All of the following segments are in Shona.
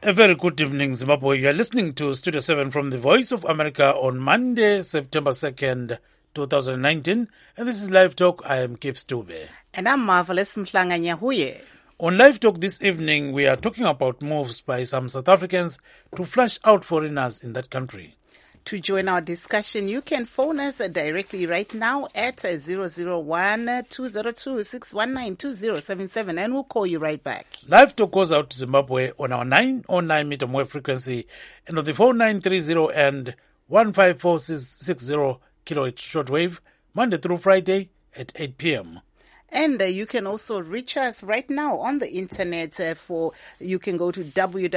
A very good evening, Zimbabwe. You are listening to Studio 7 from the Voice of America on Monday, September 2nd, 2019. And this is Live Talk. I am Kip Stube. And I'm Marvelous Mhlanga Nyahuye. On Live Talk this evening, we are talking about moves by some South Africans to flush out foreigners in that country. To join our discussion, you can phone us directly right now at 001-202-619-2077 and we'll call you right back. Live Talk goes out to Zimbabwe on our 909 meter wave frequency and on the 4930 and 15460 kilohertz shortwave, Monday through Friday at 8 p.m. And you can also reach us right now on the internet. You can go to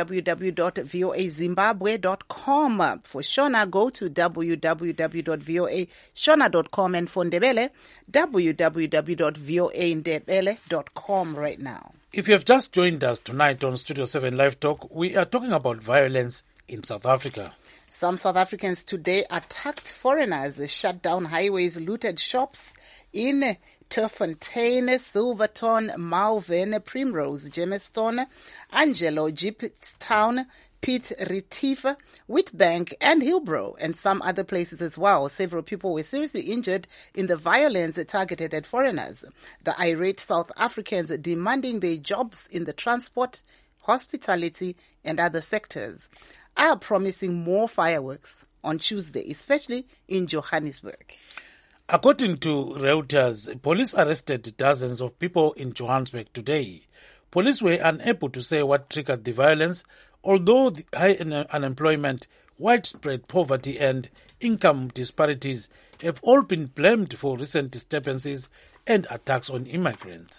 www.voazimbabwe.com. For Shona, go to www.voashona.com. And for Ndebele, www.voandebele.com right now. If you have just joined us tonight on Studio 7 Live Talk, we are talking about violence in South Africa. Some South Africans today attacked foreigners, shut down highways, looted shops in Turfontein, Silverton, Malvern, Primrose, Jamestown, Angelo, Jeepstown, Piet Retief, Witbank and Hillbrow and some other places as well. Several people were seriously injured in the violence targeted at foreigners. The irate South Africans demanding their jobs in the transport, hospitality and other sectors are promising more fireworks on Tuesday, especially in Johannesburg. According to Reuters, police arrested dozens of people in Johannesburg today. Police were unable to say what triggered the violence, although the high unemployment, widespread poverty and income disparities have all been blamed for recent disturbances and attacks on immigrants.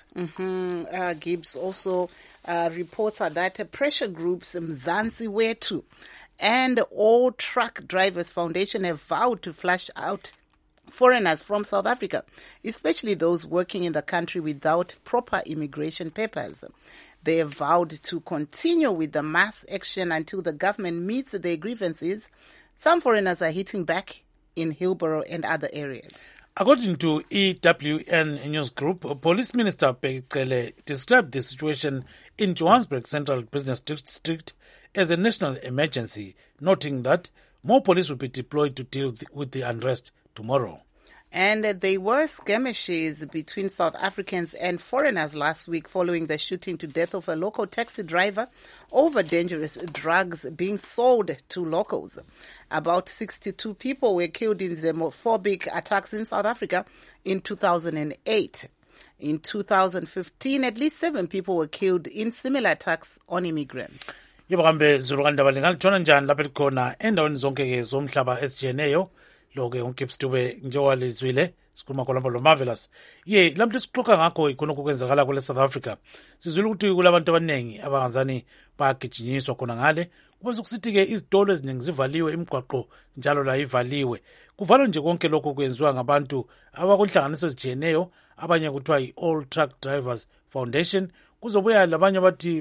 Gibbs also reported that pressure groups Mzansi Wetu and All Truck Drivers Foundation have vowed to flush out foreigners from South Africa, especially those working in the country without proper immigration papers. They have vowed to continue with the mass action until the government meets their grievances. Some foreigners are hitting back in Hillbrow and other areas. According to EWN News Group, Police Minister Pegcele described the situation in Johannesburg Central Business District as a national emergency, noting that more police will be deployed to deal with the unrest tomorrow. And there were skirmishes between South Africans and foreigners last week following the shooting to death of a local taxi driver over dangerous drugs being sold to locals. About 62 people were killed in xenophobic attacks in South Africa in 2008. In 2015, at least 7 people were killed in similar attacks on immigrants. Yebo kambe zilukandaba lingalithona njani lapha likhona endaweni zonke ke zomhlaba esijiyeneyo lo-ke uKip Stube njengowalizwile sikhuluma khona lo Marvelous lapho sixoxa ngakho ikhonokho kwenzakala kule South Africa sizwile ukuthi kulabantu abaningi abangazani bagijinyiswa khona ngale kube sokusithi-ke izitolo eziningi zivaliwe imigwaqo njalo la ivaliwe kuvalwa nje konke lokho kwenziwa ngabantu abakunhlanganiso ezijiyeneyo abanye kuthiwa i-All Truck Drivers Foundation kuzobuya labanye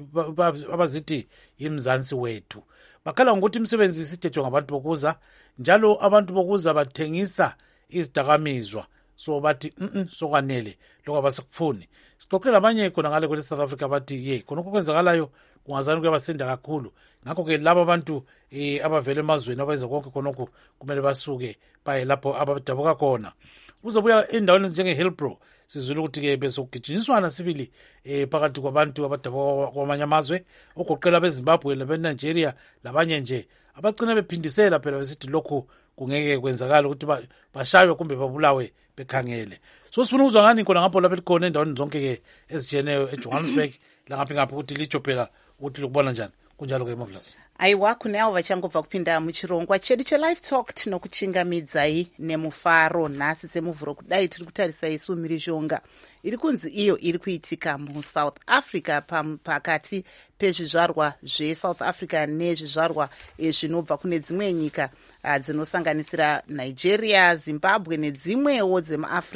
abazithi imzansi wethu bakhala ngokuthi imisebenzi isithethwe ngabantu bokuza njalo abantu bokuza bathengisa izidakamizwa so bathi sokwanele lokho abasekufuni sixoxela abanye khona ngale kule South Africa bathi khonokho kwenzakalayo kungazani kuyabasinda kakhulu ngakho-ke laba abantu abavela emazweni abenza konke khonokho kumele basuke baye lapho abadabuka khona uzobuya endaweni njenge-Hillbrow sizwile ukuthi-ke besokugijinyiswana sibili phakathi kwabantu abadabuka kwamanye amazwe ogoqela beZimbabwe labeNigeria labanye nje abagcina bephindisela phela besithi lokhu kungeke kwenzakala ukuthi bashaywe kumbe babulawe bekhangele so sifuna ukuzwa ngani khona ngapho lapho likhona endaweni zonke-ke ezijiyeneyo eJohannesburg langaphi ukuthi litsho phela ukuthi lokubona njani kunjalo-ke Marvelous. Aiwa kune avo vachangobva kupinda muchirongwa chedu chelive talk tinokuchingamidzai nemufaro nhasi semuvhuro kudai tiri kutarisa isu mhirizhonga iri kunzi iyo iri kuitika muSouth Africa pakati pezvizvarwa zveSouth Africa nezvizvarwa zvinobva kune dzimwe nyika dzinosanganisira Nigeria, Zimbabwe nedzimwewo dzemuAfrica.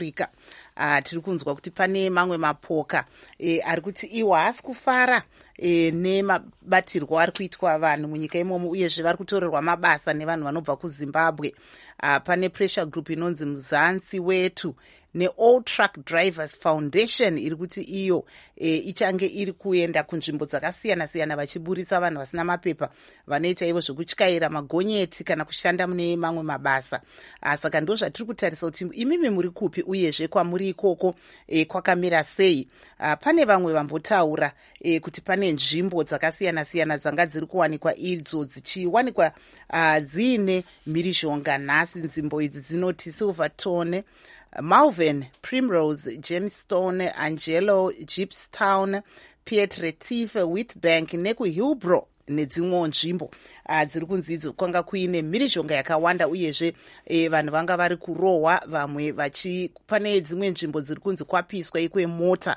tiri kunzwa kuti pane mamwe mapoka ari kuti iwo haasi kufara nemabatirwo ari kuitwa vanhu munyika imomo, uyezve vari kutorerwa mabasa nevanhu vanobva kuZimbabwe. Pane pressure group inonzi Muzansi Wetu neAll Truck Drivers Foundation iri kuti iyo ichange iri kuenda kunzvimbo dzakasiyana-siyana vachiburisa vanhu vasina mapepa vanoita ivo zvekutyaira magonyeti kana kushanda mune mamwe mabasa. Saka ndo zvatiri kutarisa kuti imimi muri kupi uyezve kwamuri ikoko kwakamira sei. Pane vamwe vambotaura kuti pane nzvimbo dzakasiyana-siyana dzanga dziri kuwanikwa idzo dzichiwanikwa dziine mhirizhonga nhasi. Nzvimbo idzi dzinoti Silverton, Malvern, Primrose, Gemstone, Angelo, Gipstown, Piet Retief, Witbank nekuHillbrow nedzimwewo nzvimbo dziri kunzi idzo kwanga kuine mhirizhonga yakawanda, uyezve vanhu vanga vari kurohwa vamwe pane dzimwe nzvimbo dziri kunzi kwapiswa ikwemota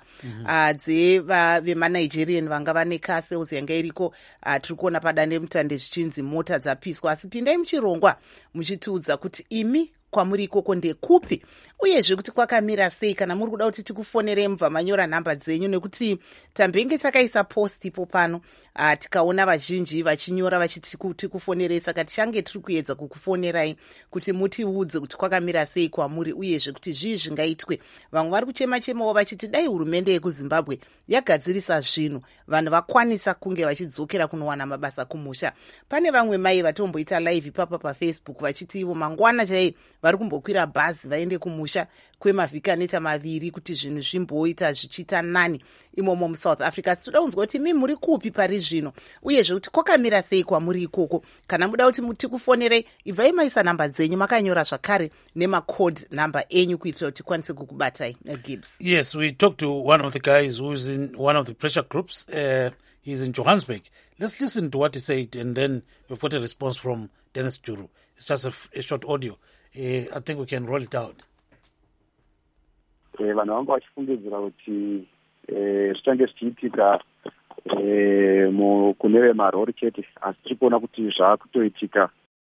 vemanigerian vanga vane castles yanga iriko. Tiri kuona padandemutande zvichinzi mota dzapiswa, asi pindai muchirongwa muchitiudza kuti imi kwamuri ikoko ndekupi uyezve kuti kwakamira sei. Kana muri kuda kuti tikufonere mubva manyora nhamba dzenyu, nekuti tambenge takaisa post ipo pano tikaona vazhinji vachinyora vachiti tikufonerei, saka tichange tiri kuedza kukufonerai kuti mutiudze kuti kwakamira sei kwamuri uyezve kuti zvii zvingaitwe. Vamwe vari kuchema-chemawo vachiti dai hurumende yekuZimbabwe yagadzirisa zvinhu vanhu vakwanisa kunge vachidzokera kunowana mabasa kumusha. Pane vamwe mai vatomboita live ipapa paFacebook vachiti ivo mangwana chai vari kumbokwira bhazi vaende kumusha kwemavhiki anoita 2 kuti zvinhu zvimboita zvichiita nani imomo muSouth Africa. Tinoda kunzwa kuti mi muri kupi pari zvino uyezve kuti kwakamira sei kwamuri ikoko. Kana muda kuti tikufonerei, ibvai maisa nhamba dzenyu makanyora zvakare nemacode number enyu kuitira kuti tikwanise kukubatai. Gibbs. Yes, we talked to one of the guys who's in one of the pressure groups. He's in Johannesburg. Let's listen to what he said, and then we've got a response from Dennis Juru. It's just a short audio. I think we can roll it out. Vanhu vanga vachifungidzira kuti zvichange zvichiitika kune vemarori chete, asi tiri kuona kuti zvaakutoitika.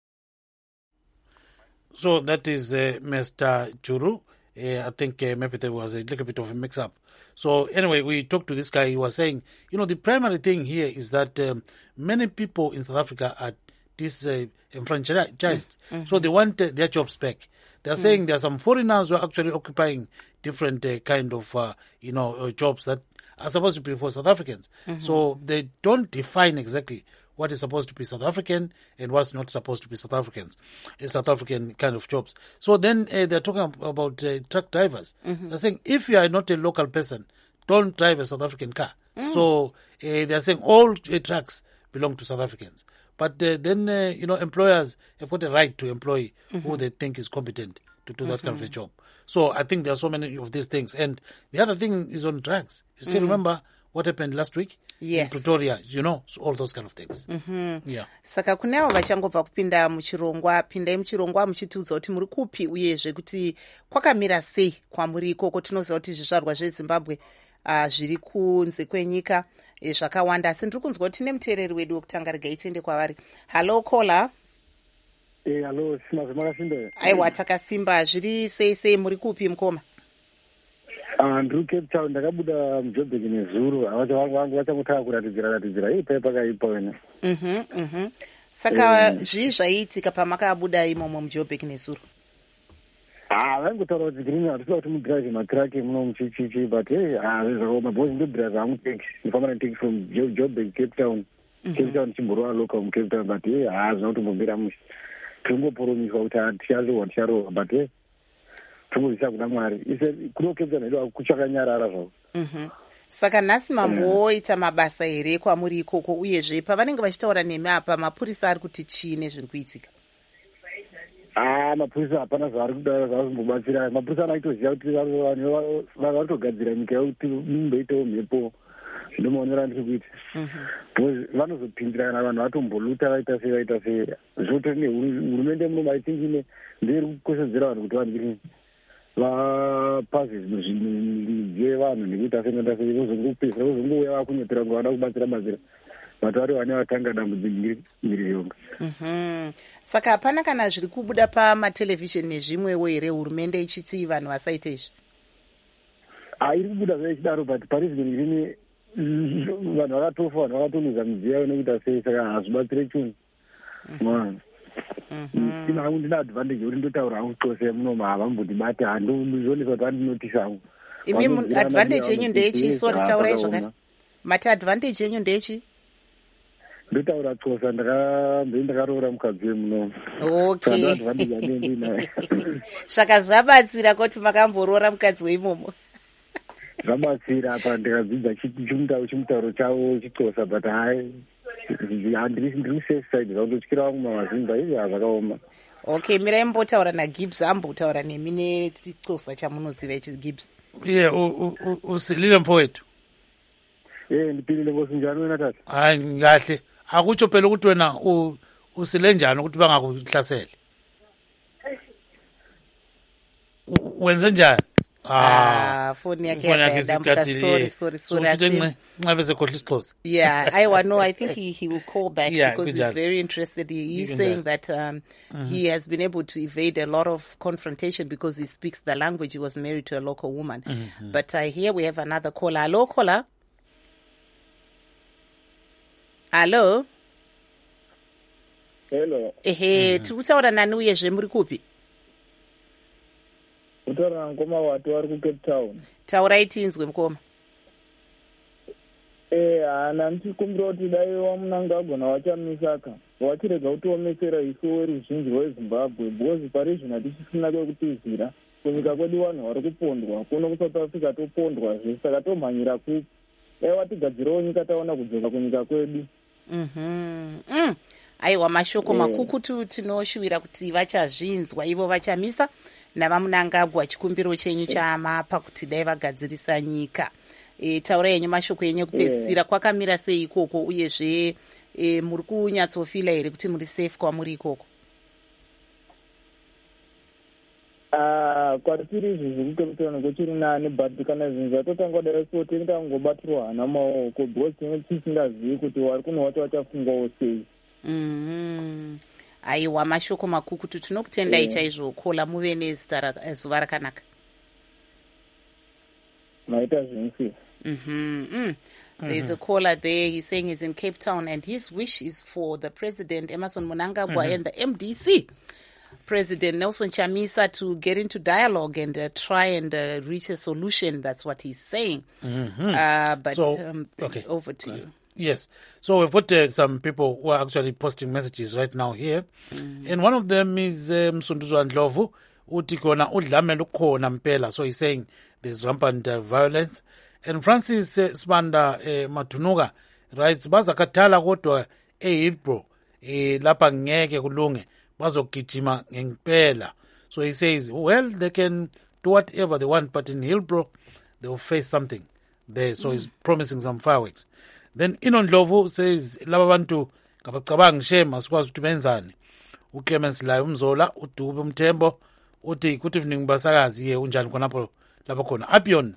So that is Mr. Juru. I think maybe there was a little bit of a mix-up. So anyway, we talked to this guy. He was saying, the primary thing here is that many people in South Africa are disenfranchised. So they want their jobs back. They're saying there are some foreigners who are actually occupying different kind of, jobs that are supposed to be for South Africans. So they don't define exactly what is supposed to be South African and what's not supposed to be South African kind of jobs. So then they're talking about truck drivers. They're saying if you are not a local person, don't drive a South African car. So they're saying all trucks belong to South Africans. But then, employers have got a right to employ who they think is competent to do that kind of a job. So I think there are so many of these things. And the other thing is on drugs. You still remember what happened last week? Yes. In Pretoria, so all those kind of things. Yeah. Saka kune avo vachangobva kupinda muchirongwa, pindai muchirongwa muchitiudza kuti muri kupi uyezve kuti kwakamira sei kwamuri ikoko. Tinoziva kuti zvizvarwa zveZimbabwe zviri kunze kwenyika zvakawanda, asi ndiri kunzwa kuti nemuteereri wedu wekutanga regai tiende kwavari. Hallo Kola. Hallo, makashinda. Aiwa, takasimba. Zviri sei muri kupi mukoma? Ndiri Cape Town, ndakabuda muJoburg nezuro. Vangu vachangotaka kuratidzira ipai pakaipa wena. Saka zvii zvaiitika pamakabuda imomo muJoburg nezuro? Vaingotaura kuti green hatisa kuti mudhiraivhe matraki muno muchichichi, but mabhozi ndodhiraivha hangu taxi. Ndifamba taxi from Joburg Cape Town. Cape Town chimborova local muCape Town, but hazvina kutombombira musha. Tingopuromiswa kuti ticharohwa, but tongozvisa kuna Mwari. Kuno Cape Town edu kuchakanyarara zvavo. Saka nhasi mamboita mabasa here kwamuri ikoko, uyezve pavanenge vachitaura nemi apa mapurisa ari kuti chii nezviri kuitika? Mapurisa hapana zvaari kudara zvazvimbobatsira. Mapurisa anaitoziva kuti vanhu vari kutogadzira nyika yokuti mumboitawo mhepo. Zvinomaonera ndiri kuita. Vanozopindira kana vanhu vatomboluta vaita sei. Zvotori nehurumende muno maithingi ndiri kukoshedzera vanhu kuti vanhu vapase midziyo yevanhu nekuita sei vozongopedzera vozongouya vakunyepera ngo vada kubatsira vati vari vane vatanga dambudziko mhirizhonga. Saka hapana kana zviri kubuda pamatelevhizheni nezvimwewo here hurumende ichiti vanhu vasaite izvi? iri kubuda zvaichidaro but parizveni rini vanhu vakatofa vanhu vakatoluza midziyo yavo nekuita sei saka hazvibatsire chunhu ina hangu ndina advantage yekuti ndotaura hangu xhosa munoma havambondibati handizvionesa kuti andinotisa hangu imi advantage yenyu ndechi sori taurai zvakare mati advantage yenyu ndechi ndotaura xhosa ndakaroora mukadzi wemunoma okay saka zvabatsira kuti makamboroora mukadzi weimomo zvabatsira apa ndikadzidza chimutauro chavo chixhosa but hai handiri safe side zvakutotyira vangu mamazimba izvi hazvakaoma okay mirai mbotaura nagibbs ambotaura nemi nechixhosa chamunoziva ichigibbs iye usilile mfowethu ndipilile ngosinjani wena tata hayi ngahle akutsho phela ukuthi wena usile njani ukuthi bangakuhlasele wenze njani phone yakhe yadambuka sorry nxa besekhohla isixhosa yeah I think he will call back because he's very interested. He's saying that he has been able to evade a lot of confrontation because he speaks the language. He was married to a local woman. But here we have another caller. Hello, caller. Hello. Hello. Tiri kutaura nani uyezve muri kupi? Utaura ngoma watu vari kuCape Town. Taurai tinzwe mukoma. Hana ndichikumbira kuti dai wamunangagona wachamisaka wachirega kutiomesera isu weruzhinji rwezimbabwe because parizvino hatichisina kwekutizira kunyika kwedu vanhu vari kupondwa kuno kuSouth Africa topondwazve saka tomhanyira kupi watigadzirawo nyika taona kudzoka kunyika kwedu. Aiwa mashoko makukutu tinoshuvira kuti vachazvinzwa ivo vachamisa navamunangagwa chikumbiro chenyu chamapa kuti dai vagadzirisa nyika. Taura yenyu mashoko yenyu kupedzisira kwakamira sei ikoko uyezve muri kunyatsofila here kuti muri safe kwamuri ikoko? Kwatiri izvi zvekutotona kuchiri nani but kana zvinhu zvatotanga kudara so tingangobatirwa hana maoko because tinenge tisingazivi kuti vari kuno wacho vachafungwawo sei. Aiwa mashoko makukutu tinokutendai chaizvo kola muve nezuva rakanaka. Maita zvinsi. There's a caller there. He's saying he's in Cape Town and his wish is for the President Emmerson Mnangagwa and the MDC President Nelson Chamisa to get into dialogue and try and reach a solution. That's what he's saying. Okay. Over to you. Yes. So we've got some people who are actually posting messages right now here. And one of them is Msunduzo Ndlovu. Uti kona udlamela ukhona mpela. So he's saying there's rampant violence. And Francis Sibanda Matunuga writes, bazakathala kodwa eHillbrow lapha ngeke kulunge bazogijima ngempela. So he says, well, they can do whatever they want, but in Hillbrow they will face something there. So he's promising some fireworks. Then Inondlovu says, laba bantu ngabacabanga shema sikwazi ukuthi benzani. uClemens la umzola uDube umthembo uthi good evening basakazi ye unjani khonapho lapha khona Apion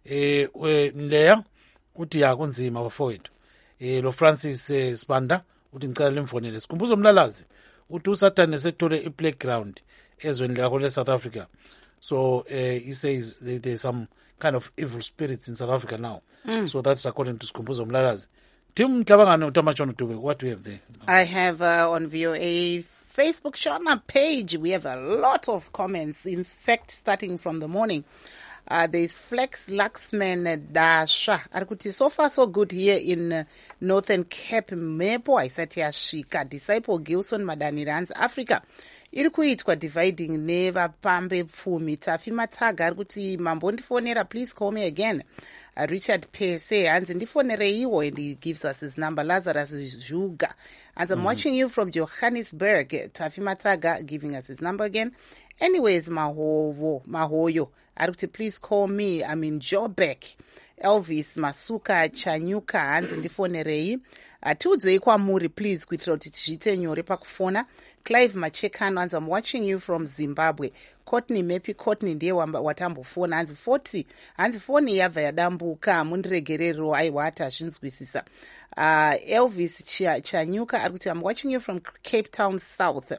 Nleya uthi ya kunzima bafowethu lo Francis Sibanda uthi ngicela limfonele sikhumbuzo umlalazi uthi uSathane sethole iplayground ezweni lakho leSouth Africa. So he says there's some kind of evil spirits in South Africa now. So that's according to Sikhumbuzo Mlalazi. Tim Tlabangane Utamachona Dube, what do we have there? I have on VOA Facebook Shona page, we have a lot of comments. In fact, starting from the morning, there's Flex Laxman Dasha. Arikuti, so far so good here in Northern Cape. Mepo, I said here, Shika, Disciple Gilson Madani Africa. Iri kuitwa dividing neva pambe pfumi Tafi Mataga arikuti mambo ndifonera, please call me again. Richard Pese hanzi ndifonere iwo, and he gives us his number. Lazarus Juga and I'm watching you from Johannesburg. Tafi Mataga giving us his number again. Anyways, Mahoyo arikuti please call me, I'm in Joburg. Elvis Masuka Chanyuka hanzi ndifonerei atiudzei kwamuri please kuitira kuti tichiite nyore pakufona. Clive Machekano hanzi I'm watching you from Zimbabwe. Courtney Mepi Courtney ndiye watambofona hanzi 40 hanzi foni yabva yadambuka mundiregerero aiwa ati azvinzwisisa. Elvis Chanyuka arikuti I'm watching you from Cape Town South.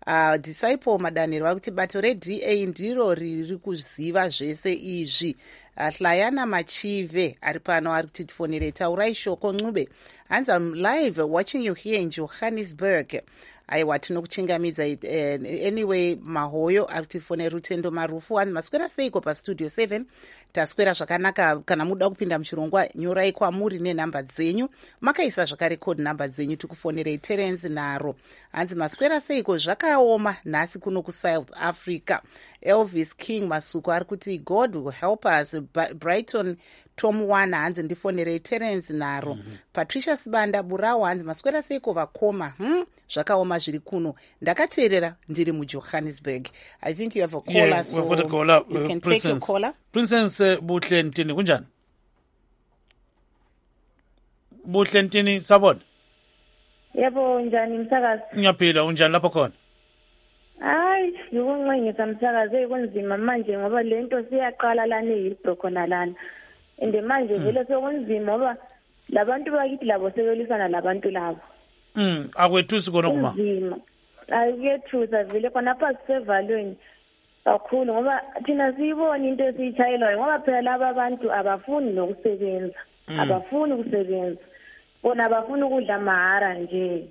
Disciple Madaniro arikuti bato reDA ndiro riri kuziva zvese izvi. Hlayana Machive ari pano ari kutifonere. Taurai shoko Ncube. Hanzi I'm live watching you here in Johannesburg. Aiwa tinokuchingamidza anyway Mahoyo ari kutifonera Rutendo Marufu. Hanzi maswera seiko pastudio 7. Taswera zvakanaka kana muda kupinda muchirongwa nyorai kwamuri nenhamba dzenyu. Makaisa zvakare code namba dzenyu tikufonerei Terence Naro. Hanzi maswera seiko zvakaoma nhasi kuno kuSouth Africa. Elvis King Masuku ari kuti God will help us. Brighton Tom Wana hanzi ndifonerei Terence Naro. Patricia Sibanda Burawo hanzi maswera seiko vakoma zvakaoma zviri kuno. Ndakateerera ndiri muJohannesburg. I think you have a caller, yeah, so got a caller, you can Princess. take your caller. Princess Buhle Ntini kunjani? Buhle Ntini sabona? Yebo njani msakazi? Ngiyaphila unjani lapho khona? Hayi, ukunqengisa msakazi kunzima manje ngoba lento siyaqala lana eHillbrow khona lana. Ende manje vele sokunzima ngoba labantu bakithi labo sebelisana labantu labo. Akwethusi khona kuma. Kunzima. Ayethusa vele khona pha sisevalweni kakhulu ngoba thina siyibona into esiyitshayelwayo ngoba phela laba abantu abafuni nokusebenza. Abafuni ukusebenza. Bona abafuni ukudla mahara nje.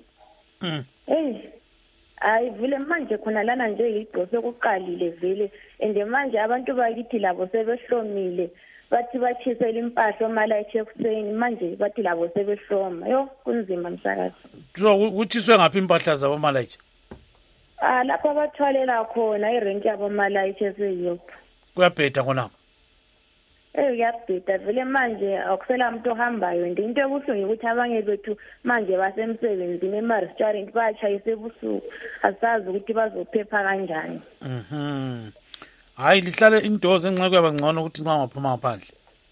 Hayi vele manje khona lana nje iHillbrow sokuqalile vele ende manje abantu bakithi labo sebehlomile bathi bachisela impahla omalayithe ekuseni manje bathi labo sebehloma yo kunzima msakazi. So kuchiswe ngaphi impahla zabo malayithe? Lapho abathwalela khona irent yabo malayithe seyopha. Kuyabheda khonapho. Kuyabheda vele manje akusela umuntu ohambayo nje into ebuhlungu ukuthi abanye bethu manje basemsebenzini ema-restaurant bayatshayisa ebusuku asazi ukuthi bazophepha kanjani. Hayi lihlale indoors enxeke yabangcono ukuthi nxa ngaphuma ngaphandle.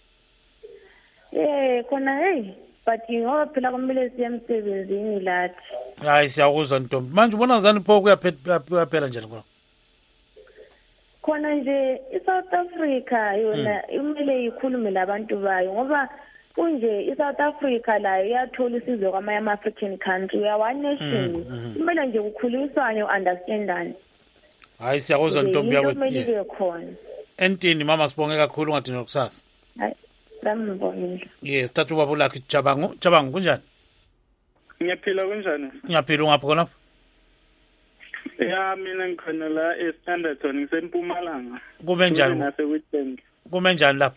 Khona but ngoba phela kumele siye emsebenzini lathi. Hayi siyakuzwa Ntombi. Manje ubona ngazani pho kuyaphela njani khona? Khona nje iSouth Africa yona imele ikhulume labantu bayo ngoba kunje iSouth Africa layo iyathola isizwe kwamanye ama-African country we are one nation. Imele nje kukhuliswane understandane. Hayi siyakuzwa Ntombi yakho. Kumele khona. Entini mama sibonge kakhulu ngathi nokusasa. Hayi ngambonile. Yes thathu baba lakhe Jabangu kunjani? Ngiyaphila kunjani? Ngiyaphila ngapho khona? Ya mina ngikhona la eStanderton ngisempumalanga. Kume njani? NaseWitbank. Kume njani lapho?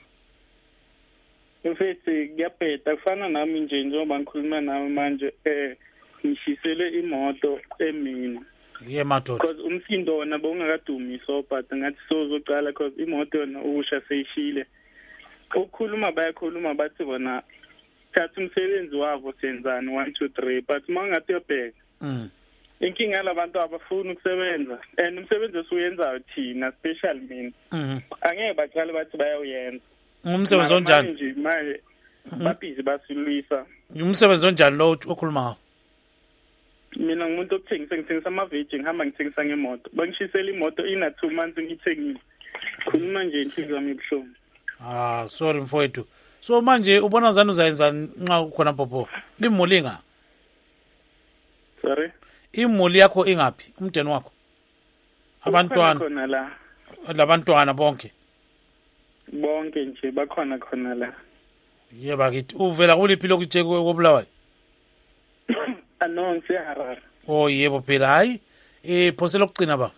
Mfethu kuyabheda kufana nami nje njengoba ngikhuluma nawe manje ngishisele imoto emini. Madoda. Because umsindo wona bowungakadumi so but ngathi sozoqala because imoto yona ukusha seyishile. Ukukhuluma bayakhuluma bathi bona thatha umsebenzi wabo senzani 1 2 3 but mangathi yobheka. Inkinga labantu abafuni ukusebenza and umsebenzi osuyenzayo thina special mina angeke baqale bathi bayawuyenza umsebenzi onjani nje manje babhizi basilwisa umsebenzi onjani lo okhuluma ngawo mina ngumuntu ngithengisa ama-veg ngihamba ngithengisa ngemoto bangishisela imoto ina 2 months ngithengile khuluma nje inhliziyo yami ibuhlungu sorry mfowethu so manje ubona zani uzayenza nxa ukhona popo limulinga sorry imuli yakho ingaphi umndeni wakho abantwana khona la labantwana bonke nje bakhona khona la yeba kithi uvela kuliphi lokuthe kobulawayo no ngiseharare yebo phela hayi phosela ukucina baba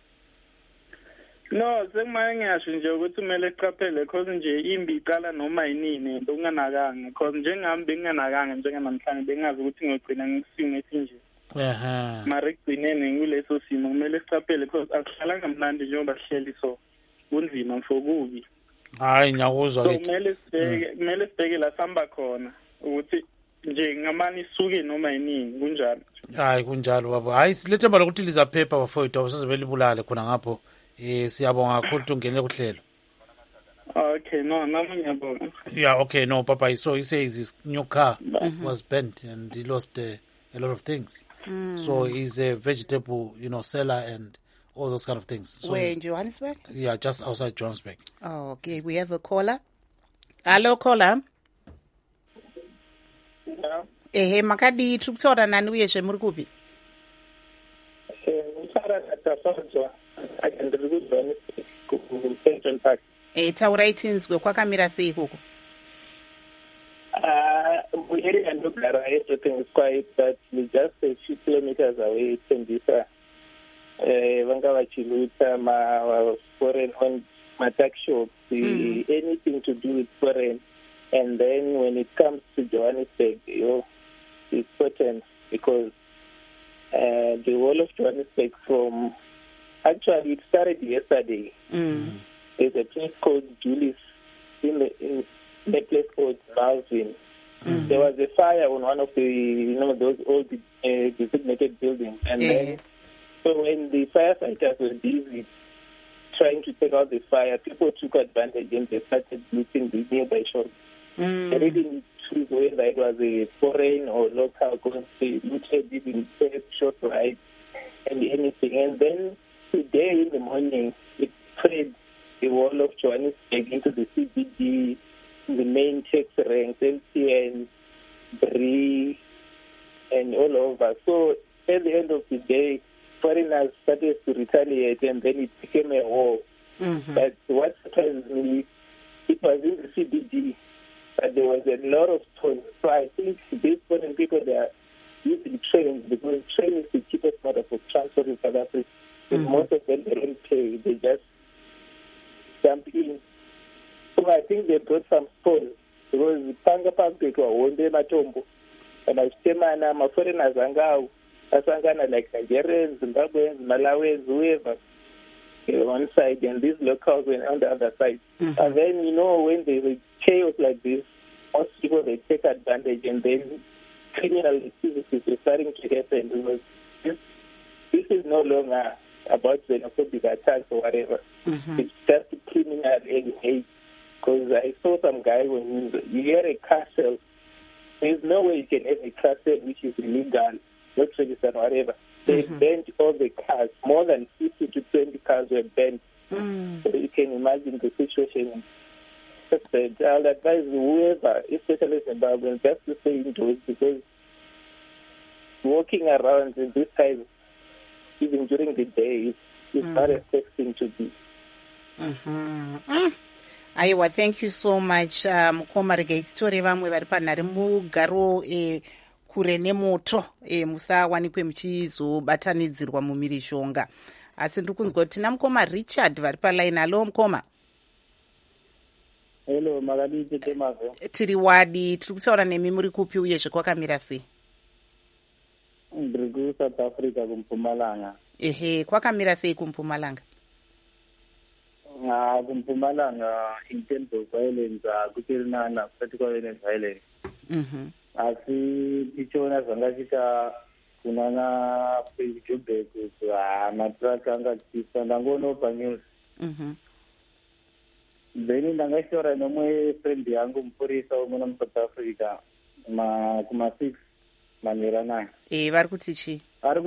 no sekumele ngiyasho nje ukuthi kumele siqaphele because nje imbi iqala noma yinini into unganakanga because njengami benginganakanga njenganamhlanje bengazi ukuthi ngiyogcina ngisimo esinje mara ekugcineni ngikuleso simo kumele siqaphele because akuhlalanga mnandi njengoba sihleli so kunzima mfokubi hayi ngiyakuzwa so kumele sibheke la sihamba khona ukuthi nje ngamani isuke noma yinini kunjalo hayi kunjalo baba hayi silethemba lokuthi lizaphepha bafowethu awusize belibulale khona ngapho siyabonga kakhulu ukuthi ungene kuhlelo okay no nami ngiyabonga yeah okay no papa so he says his new car was bent and he lost a lot of things so he's a vegetable seller and all those kind of things so where in Johannesburg? Yeah, just outside Johannesburg. Okay, we have a caller. Hello caller. Yeah. Makadi tiri kutaura nani uyezve muri kupi? Ndiri kuzwa kuPenton Park. Taurai tinzwe kwakamira sei ikoko? Area ndogara, everything is quiet, but we're just a few kilometers away Tembisa. Vanga vachiluta foreign on tuck shops, anything to do with foreign. And then when it comes to Johannesburg, it's potent because the whole of Johannesburg actually it started yesterday. There's a place called Julius in a place called Malvin. There was a fire on one of the, those old designated buildings. And then, so when the firefighters were busy trying to take out the fire, people took advantage and they started looting the nearby shops. They didn't choose whether it was a foreign or local, because they looted even short right and anything. And then today in the morning, it spread the wall of Johannesburg into the CBD, the main tax ranks, MTN, Bree, and all over. So at the end of the day, foreigners started to retaliate, and then it became a war. But what surprised me, it was in the CBD, but there was a lot of stones. So I think these foreign people, they are using trains, because train is the cheapest mode of transport in South Africa. And most of them, they don't pay, they just jump in. So I think they brought some stones, because Panga Public were one day Matombo. And I say, man, I'm a foreigner, Asangana, like Nigerians, Zimbabweans, Malawians, whoever, on one side, and these locals were on the other side. And then, when there's a chaos like this, most people, they take advantage, and then criminal activities are starting to happen, because this is no longer about xenophobic attacks or whatever. It's just criminal hate. Because I saw some guy, when you hear a castle, there's no way you can have a castle which is illegal, not registered or whatever. They banned all the cars. More than 50 to 20 cars were banned. So you can imagine the situation. I'll advise whoever, especially Zimbabweans, just to stay indoors, because walking around in this time, even during the day, is not a safe thing to do. Aiwa, thank you so much. Mukoma regai story vamwe vari panhare mugaro kure nemoto musawanikwe muchizobatanidzirwa mumhirizhonga. Asi ndiri kunzwa kuti tina mukoma Richard vari paline. Halo mukoma. Hello, makadii tete mave. Tiri wadi, tiri kutaura nemi, muri kupi uyezve kwakamira sei? Ndiri kuSouth Africa kuMpumalanga. Kwakamira sei kuMpumalanga? kuMpumalanga in terms of violence kuchiri nana kusati kwave violence. Asi tichiona zvangachita kunana Joburg kuti matrack anga chiisa ndangoona panews. Then ndangashora nomwe friend yangu mupurisa womuna muSouth Africa kuma6 manera 9. Vari kuti chi? Ari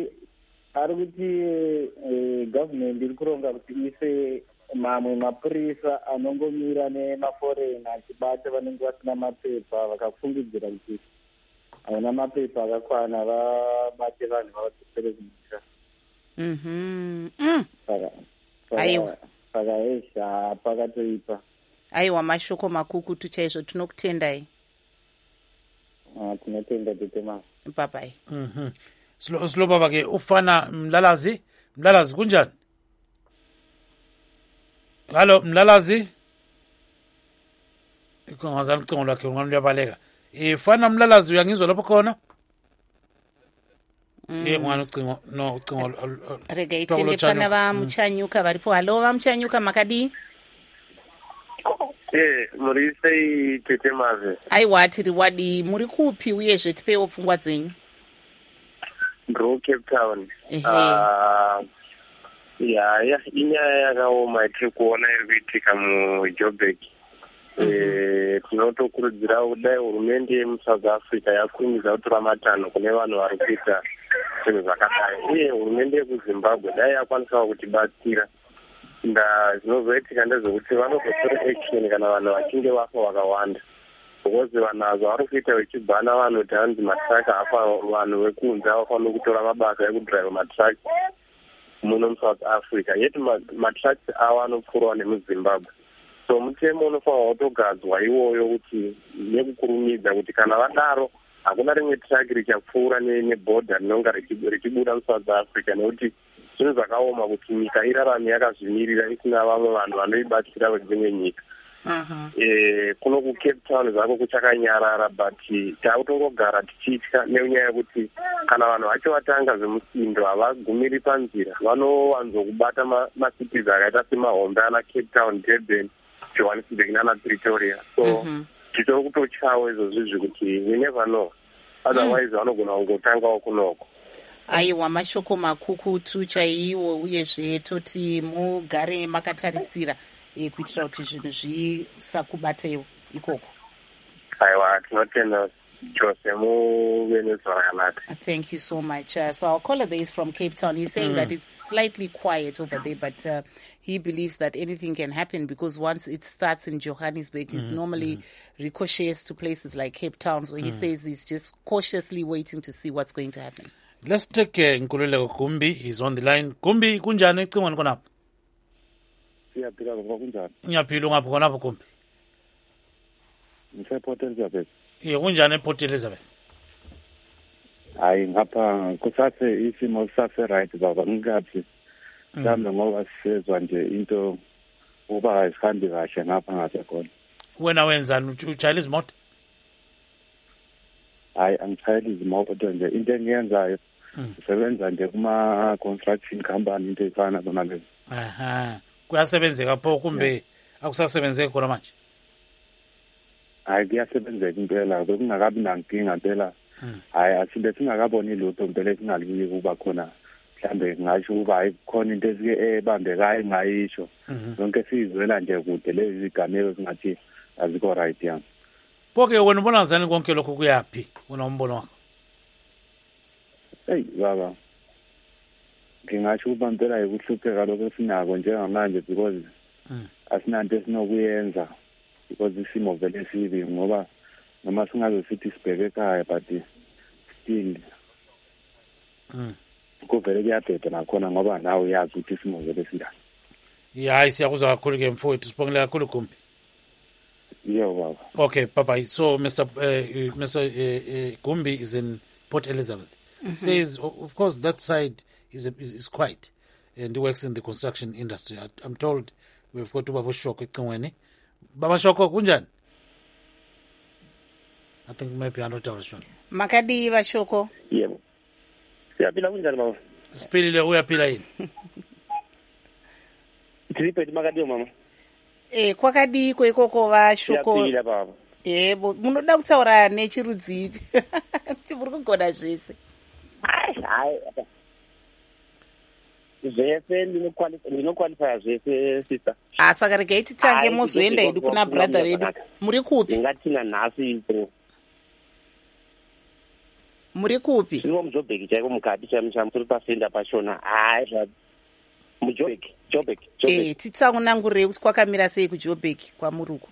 kuti government iri kuronga kuti ise mamwe mapurisa anongomira nemaforeign achibata vanenge vasina mapepa, vakafungidzira kuti havana mapepa akakwana vabate vanhu vavatsere kumusha. Aiwa. Saka esha pakatoipa. Aiwa, mashoko makukutu chaizvo, tinokutendai. Tinotenda tete ma. Bye-bye. Silo baba ke ufana Mlalazi kunjani? Halo Mlalazi. Ngazama ucingo lwakhe ungaluyabaleka. Fana Mlalazi uyangizwa lapho khona? Mwana ucingo ucingo rega itsende pana vamuchanyuka varipo. Halo vamuchanyuka makadii? Murisei tete mave. Aiwa, tiri wadi, muri kupi uyezve tipewo pfungwa dzenyu? Ndiro Cape Town. Inyaya yakaoma tiri kuona iri kuitika muJoburg. Tinotokurudzira kudai hurumende yemuSouth Africa yakurumbidza kutora matanho kune vanhu vari kuita zvinhu zvakadai, uye hurumende yekuZimbabwe dai yakwanisawo kutibatsira. Zvinozoitika ndezvekuti vanozotora action kana vanhu vachinge vafa vakawanda, because vanhu avo vari kuita vachibhana vanhu kuti hanzi matraka afa, vanhu vekunze avafanira kutora mabasa ekudhiraivha matraka muno muSouth Africa, yeti matraks avo anopfuurawo nemuZimbabwe. so mutemo unofanirwa kutogadzwa iwoyo kuti nekukurumidza kuti kana vadaro hakuna rimwe traki richapfuura nebhodha rinonga richibuda muSouth Africa, nekuti zvinhu zvakaoma kuti nyika irarame yakazvimirira isina vamwe vanhu vanoibatsira vedzimwe nyika. Kuno kuCape Town zvako kuchakanyarara, but takutongogara tichitya nenyaya yekuti kana vanhu vacho vatanga zvemusindo havagumiri panzira, vanovanzokubata masities akaita semahombe ana Cape Town, Durban, Johannesburg nana Pretoria. So titori kutotyawo izvozvizvi kuti we never know, otherwise vanogona kungotangawo kunoko. Aiwa, mashoko makukutu chaiwo, uyezve toti mugare makatarisira kuitira kuti zvinhu zvisakubateiwo ikoko. Aiwa, tinotenda chose muvenezuela yakanaka. Thank you so much. So our caller there is from Cape Town. He's saying that it's slightly quiet over there, but he believes that anything can happen because once it starts in Johannesburg, it normally ricochets to places like Cape Town. So he says he's just cautiously waiting to see what's going to happen. Let's take Nkululeko Gumbi. He's on the line. Gumbi, kunjani ecingweni khonapho? Siyaphila ngoba kunjani? Ngiyaphila ngapho khonapho Gumbi. Ngise-Port Elizabeth. Kunjani ePort Elizabeth? Hayi, ngapha kusase isimo kusase right baba, ngikathi mhlawumbe ngoba sisezwa nje into uba ayisihambi kahle ngapha ngasekhona. Wena wenzani, utshayela izimoto? Hayi, angitshayeli izimoto nje, into engiyenzayo usebenza nje kuma-construction company, into efana zona lezo. Kuyasebenzeka pho kumbe akusasebenzeki khona manje? Hayi, kuyasebenzeka impela, bekungakabi nankinga impela. Hayi, asibe singakaboni lutho impela esingalibiki kuba khona, mhlambe ngasho ukuba hayi khona into ebambekayo engayisho. Yonke sizwela nje kude lezi zigameko singathi azikho right yami. Pho-ke wena ubona ngazani konke lokho kuyaphi unombono wakho? Hey baba, ngingasho ukuba impela yikuhlupheka lokho esinako njengamanje because asinanto esinokuyenza because isimo vele sibi, ngoba noma singaze sithi sibheke ekhaya but still kuvele kuyabheda nakhona ngoba nawe uyazi ukuthi isimo vele sinjani. Hayi, siyakuzwa kakhulu-ke mfowethu, sibongile kakhulu Gumbi. Yeah, baba. Okay, bye-bye. So Mr. Gumbi is in Port Elizabeth. Says, of course, that side is quiet, and he works in the construction industry. I'm told we've got Baba Shoko ecingweni. Baba Shoko, kunjani? I think maybe I'm not sure. Makadi Shoko. Yebo. Siyaphila kunjani baba? Siphilile, uyaphila yini? Tripeti makadi mama. Kwakadiko ikoko Shoko. Siyaphila baba. Yebo, munoda kutaura nechirudzi. Muri kugona zvese. Hayi. Zvese ndinokwalifya zvese sister. Saka regai titange mozoenda hedu kuna brother vedu. Muri kupi? Ngatina nhasi ipo. Muri kupi? Tiri muJoburg chaiko mukati chamusha tiri pasenda pachona. Hayi Joburg. Titsangunangurei kuti kwakamira sei kuJoburg kwamuruku.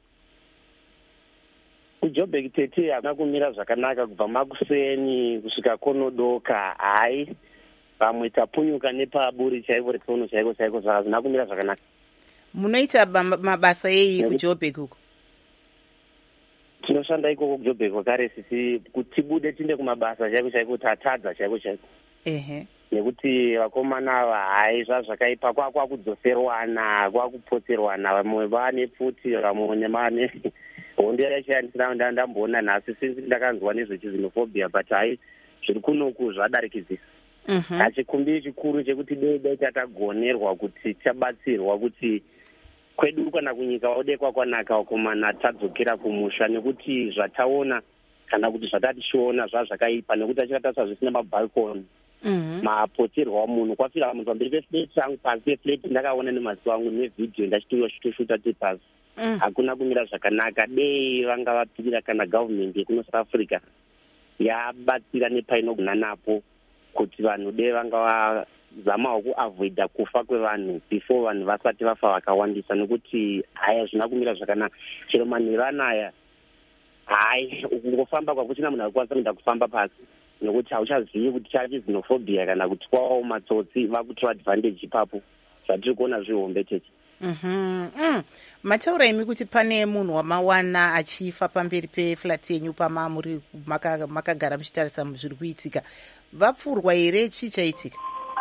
kuJoburg 30 hakuna kumira zvakanaka kubva makuseni kusvika konodoka. Hayi, pamwe tapunyuka nepaburi chaivo retsono chaiko zvaka hazvina kumira zvakanaka. Munoita mabasa ei kuJoburg uko? Tinoshanda ikoko kuJoburg wakare sisi kuti bude tinde kumabasa chaiko tatadza chaiko. Nekuti vakomana ava hayi zvakaipa kwakudzoserwana kwakupotserwana, vamwe vane pfuti vamwe nemane hondo yachiyandisina ndamboona nhasi sinzi ndakanzwa nezvechizinophobia, but hayi zviri kunoku zvadarikizisa. Chikumbi chikuru chekuti dai tatagonerwa kuti tabatsirwa kuti kwedu kana kunyika odekwa kwanaka vakomana tadzokera kumusha, nekuti zvataona kana kuti zvatatichiona zvazvakaipa, nekuti achikatasa zvisina mabalkoni. Mapoterwa munhu kwafira munhu pamberi pefleti yangu pasi pefleti ndakaona nemaziso angu nevhidhiyo ndachitoshuta tipasi. Hakuna kumira zvakanaka. Dei vanga vapirira kana government yekuno South Africa yabatsira nepainogona napo kuti vanhu dei vanga vazamawo kuavoida kufa kwevanhu before vanhu vasati vafa vakawandisa, nekuti hayi hazvina kumira zvakanaka. Chero manheru anaya hayi kungofamba kwakuchina munhu arikwanisa kuenda kufamba pasi, nekuti hauchazivi kuti chachi xenophobia kana kuti kwawo matsotsi vakutora advantage ipapo zvatiri kuona zvihombe cheche. mataura imi kuti pane munhu wamawana achifa pamberi peflati yenyu pama muri makagara muchitarisa zviri kuitika, vapfurwa here? chii chaitika?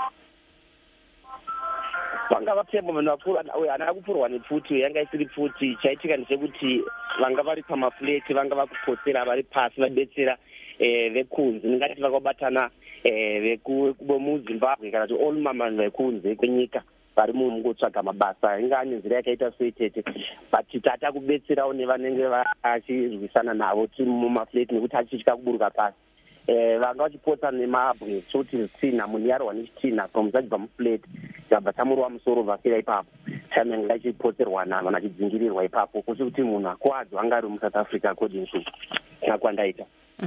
vanga vapfemba vanhu vapfurwa haana kupfurwa nepfuti, yanga isiri pfuti. chaitika ndechekuti vanga vari pamafleti, vanga vakupotsera vari pasi vadetsera vekunzi, ndingati vakabatana vemuzimbabwe kana kuti all mamanhu vekunze kwenyika vari mungotsvaga mabasa. inga ane nzira yakaita sei tete, but tata kubetserawo nevanenge vachirwisana navo mumafleti nekuti achitya kuburuka pasi. vanga vachipotsa nemabwe choti zvitina, munhu yarwa nechitina pamuzaji pamufleti zabva tamurwa musoro vafira ipapo. chamenge achipotserwana vanhu achidzingirirwa ipapo, kuti kuti munhu akuwadzwa anga ari muSouth Africa according to nakwandaita.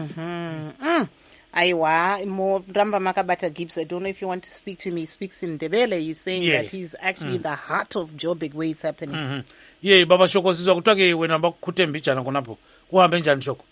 Aiwa, Moramba Makabata Gibbs, I don't know if you want to speak to me. He speaks in Ndebele. He's saying that he's actually in the heart of Joburg where it's happening. Baba Shoko sizwa kutake wena mbakutembichana konapo. Kuhambe njani Shoko?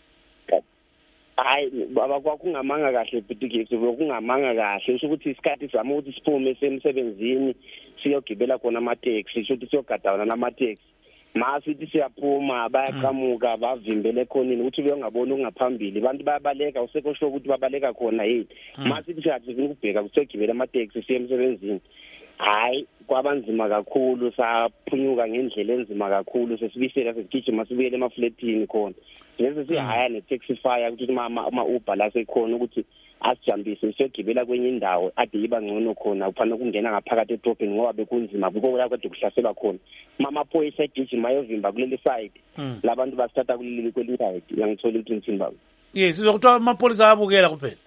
Hayi baba kwakungamanga kahle bhitikisi, kwakungamanga kahle sokuthi isikhathi sami ukuthi siphume semsebenzini siyogibela khona ama-taxi, sokuthi siyogadana nama-taxi. Masithi siyaphuma bayaqhamuka bavimbele khonini ukuthi beyongabona okungaphambili, abantu bayabaleka usekho sho ukuthi babaleka khona yini. Masithi siyathi ukubheka kusegibela ama-taxi siye emsebenzini. Hayi kwabanzima kakhulu, saphunyuka ngendlela enzima kakhulu, sesibisela sesigijima sibuyele emafletini khona. Lezi sihaya ne-taxify ukuthi ama-Uber la sekhona ukuthi asijambise siyogibela kwenye indawo ade iba ngcono khona, kufanele kungena ngaphakathi edrobheni ngoba bekunzima kukola kade kuhlaselwa khona. Amaphoyisa egijima ayovimba kuleli side, labantu basithatha kuleli kwelinye side. Yangithola into enthini baba. Sizwa kuthiwa amapolisa ayabukela kuphela.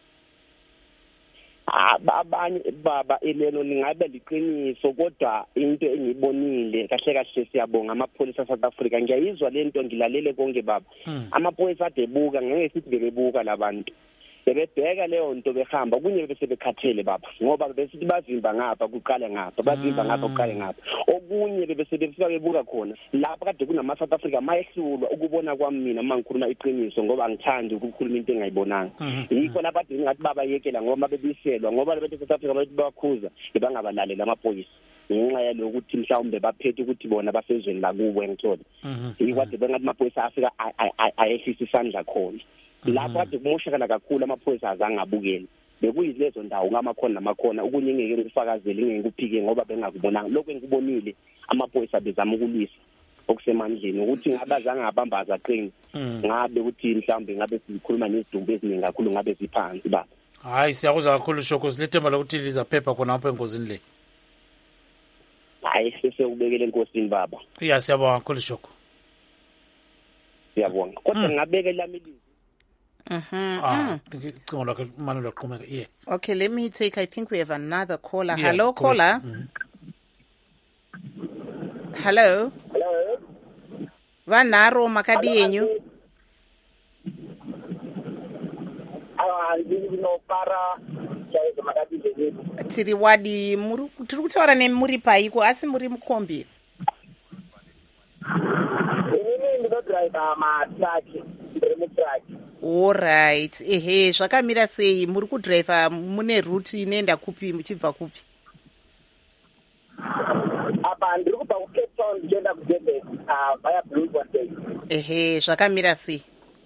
Abanye baba ilelo lingabe liqiniso, kodwa into engiyibonile kahle kahle siyabonga amapholisa South Africa. Ngiyayizwa lento, ngilalele konke baba. Amapholisa adebuka, ngeke sithi bebebuka labantu. Bebebheka leyo nto behamba kunye bese bekhathele baba, ngoba besithi bavimba ngapha kuqale ngapha, bavimba ngapha kuqale ngapha. Okunye bese befika bebuka khona lapha kade kunama South Africa mayehlulwa ukubona kwami mina mangikhuluma iqiniso, ngoba angithandi ukukhuluma into engayibonanga. Yikho lapha kade ngathi baba yekela ngoba bebiselwa, ngoba lebethe South Africa bathi bakhuza bangabalalela amaphoyisa ngenxa yalokuthi mhlawumbe baphethe ukuthi bona basezweni la kuwe ngithola. Yikho kade bengathi amaphoyisa afika ayehlisa isandla khona. Lapha kade kumoshakala kakhulu amaphoyisa azange abukele. Bekuyilezo ndawo ngamakhona namakhona okunye ngeke ngikufakazele ngeke ngiphike ngoba bengakubonanga. Lokho engikubonile amaphoyisa bezama ukulwisa okusemandleni ukuthi ngabe azange abambaza qini, ngabe ukuthi mhlawumbe ngabe sikhuluma nezidumbu eziningi kakhulu ngabe ziphansi baba. Hayi siyakuzwa kakhulu Shoko, silethemba lokuthi lizaphepha khona apha enkosini le. Hayi sesewubekele enkosini baba. Siyabonga kakhulu Shoko. Siyabonga. Kodwa ngabeke lami ilizwi. Okay, let me take, I think we have another caller. Hello, caller. Hello. Vanaro makadi yenyu. Tiri wadi tiri kutaura nemuri paiko asi muri mukombi. Inini ndinodriva matraki, mutraki. All right. Zvakamira sei? Muri kudriva mune route inoenda kupi muchibva kupi? Apa ndiri kubva kuCape Town ndichienda kuDurban via Bloemfontein. Zvakamira sei?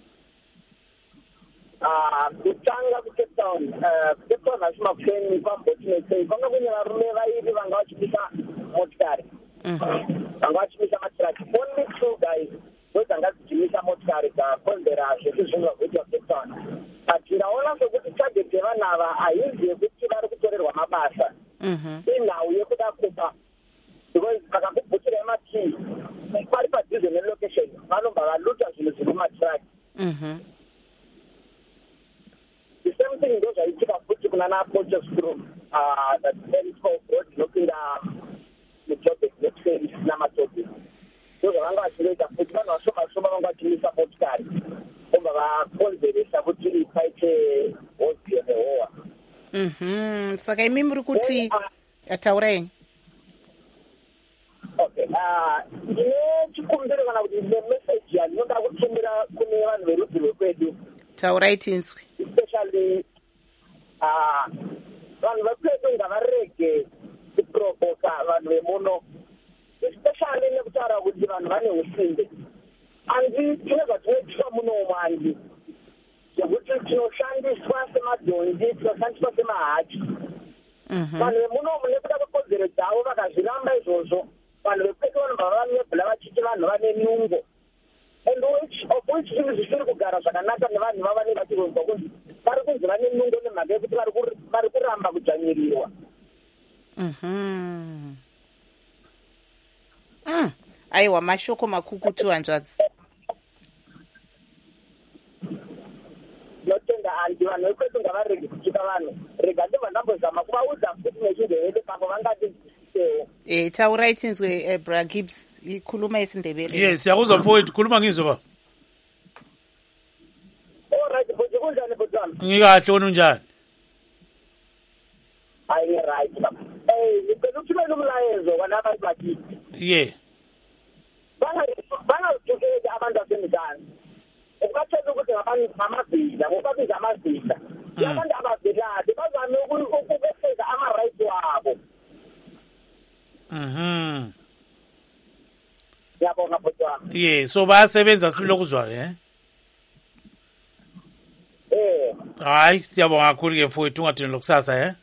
Kutanga kuCape Town, kuCape Town hashima kufeni pamboti nesei. Kwanga kune varume vairi vanga vachimisa motikari. Vanga vachimisa matraki. Only two guys. Ndozanga dzichimisa motikari dzakonzera zvekuzvinhu vakuitwa Cape Town. But ndaona sokuti target yevanhu ava haisi yekuti vari kutorerwa mabasa. Inhau yekuda kupa. Because vakakubhutira emakii pari padhuze nelocation vanobva valuta zvinhu zviri mumatraki. The same thing ndozvaitika futi kunana Potchefstroom, that Telescope Road inopinda muJoburg nekuseri isina matopi. Ndozvavanga vachiita futi vanhu vashoma vanga vachimisa motikari obva vakonzeresa kuti paite hozi yehowa. Saka imi muri kuti taurai. Okay, ndine chikumbiro kana kuti ndine message yandinoda kutumira kune vanhu verudzi rwekwedu. Taurai tinzwi. Especially vanhu vekwedu ngavarege kuprovoka vanhu vemuno especially nekutara kuti vanhu vane usinde hanzi tinobva tinoitwa muno manje zvekuti tinoshandiswa semadhonzi tinoshandiswa semahachi vanhu vemunomu nekuda kwekodzero dzavo vakazviramba izvozvo vanhu vekwedu vanobva vanebhula vachiti vanhu vane nyungo and which zvinhu zvisiri kugara zvakanaka nevanhu vavanenge vachironzwa kunzi vari kunzi vane nyungo nemhaka yekuti vari kuramba kudzvanyirirwa. Aiwa, mashoko makukutu hanzvadzi. Notenda handi vanhu vekwedu ngavarege kuchipa vanhu rega ndibva ndambozama kuvaudza kuti nechindevede pamwe vangati taurai tinzwe Bra Gibbs ikhuluma isindebele. Yes, yakuzwa mfowethu khuluma ngizwe ba. Alright, bhuti kunjani bhuti wami? Ngikahle wena unjani? Hayi right baba. Ngicela ukuthumela umlayezo kwanabantu bakithi. Yeah. Bangazijukeli abantu basemidani. Ukubatshela ukuthi amabhida, ngokubabiza amabhida. Abantu ababhidade bazame ukufeza ama-rights wabo. Yabonga bhuti wami. Yeah, so bayasebenza sibilo kuzwa hayi siyabonga kakhulu ke mfowethu ungathini lokusasa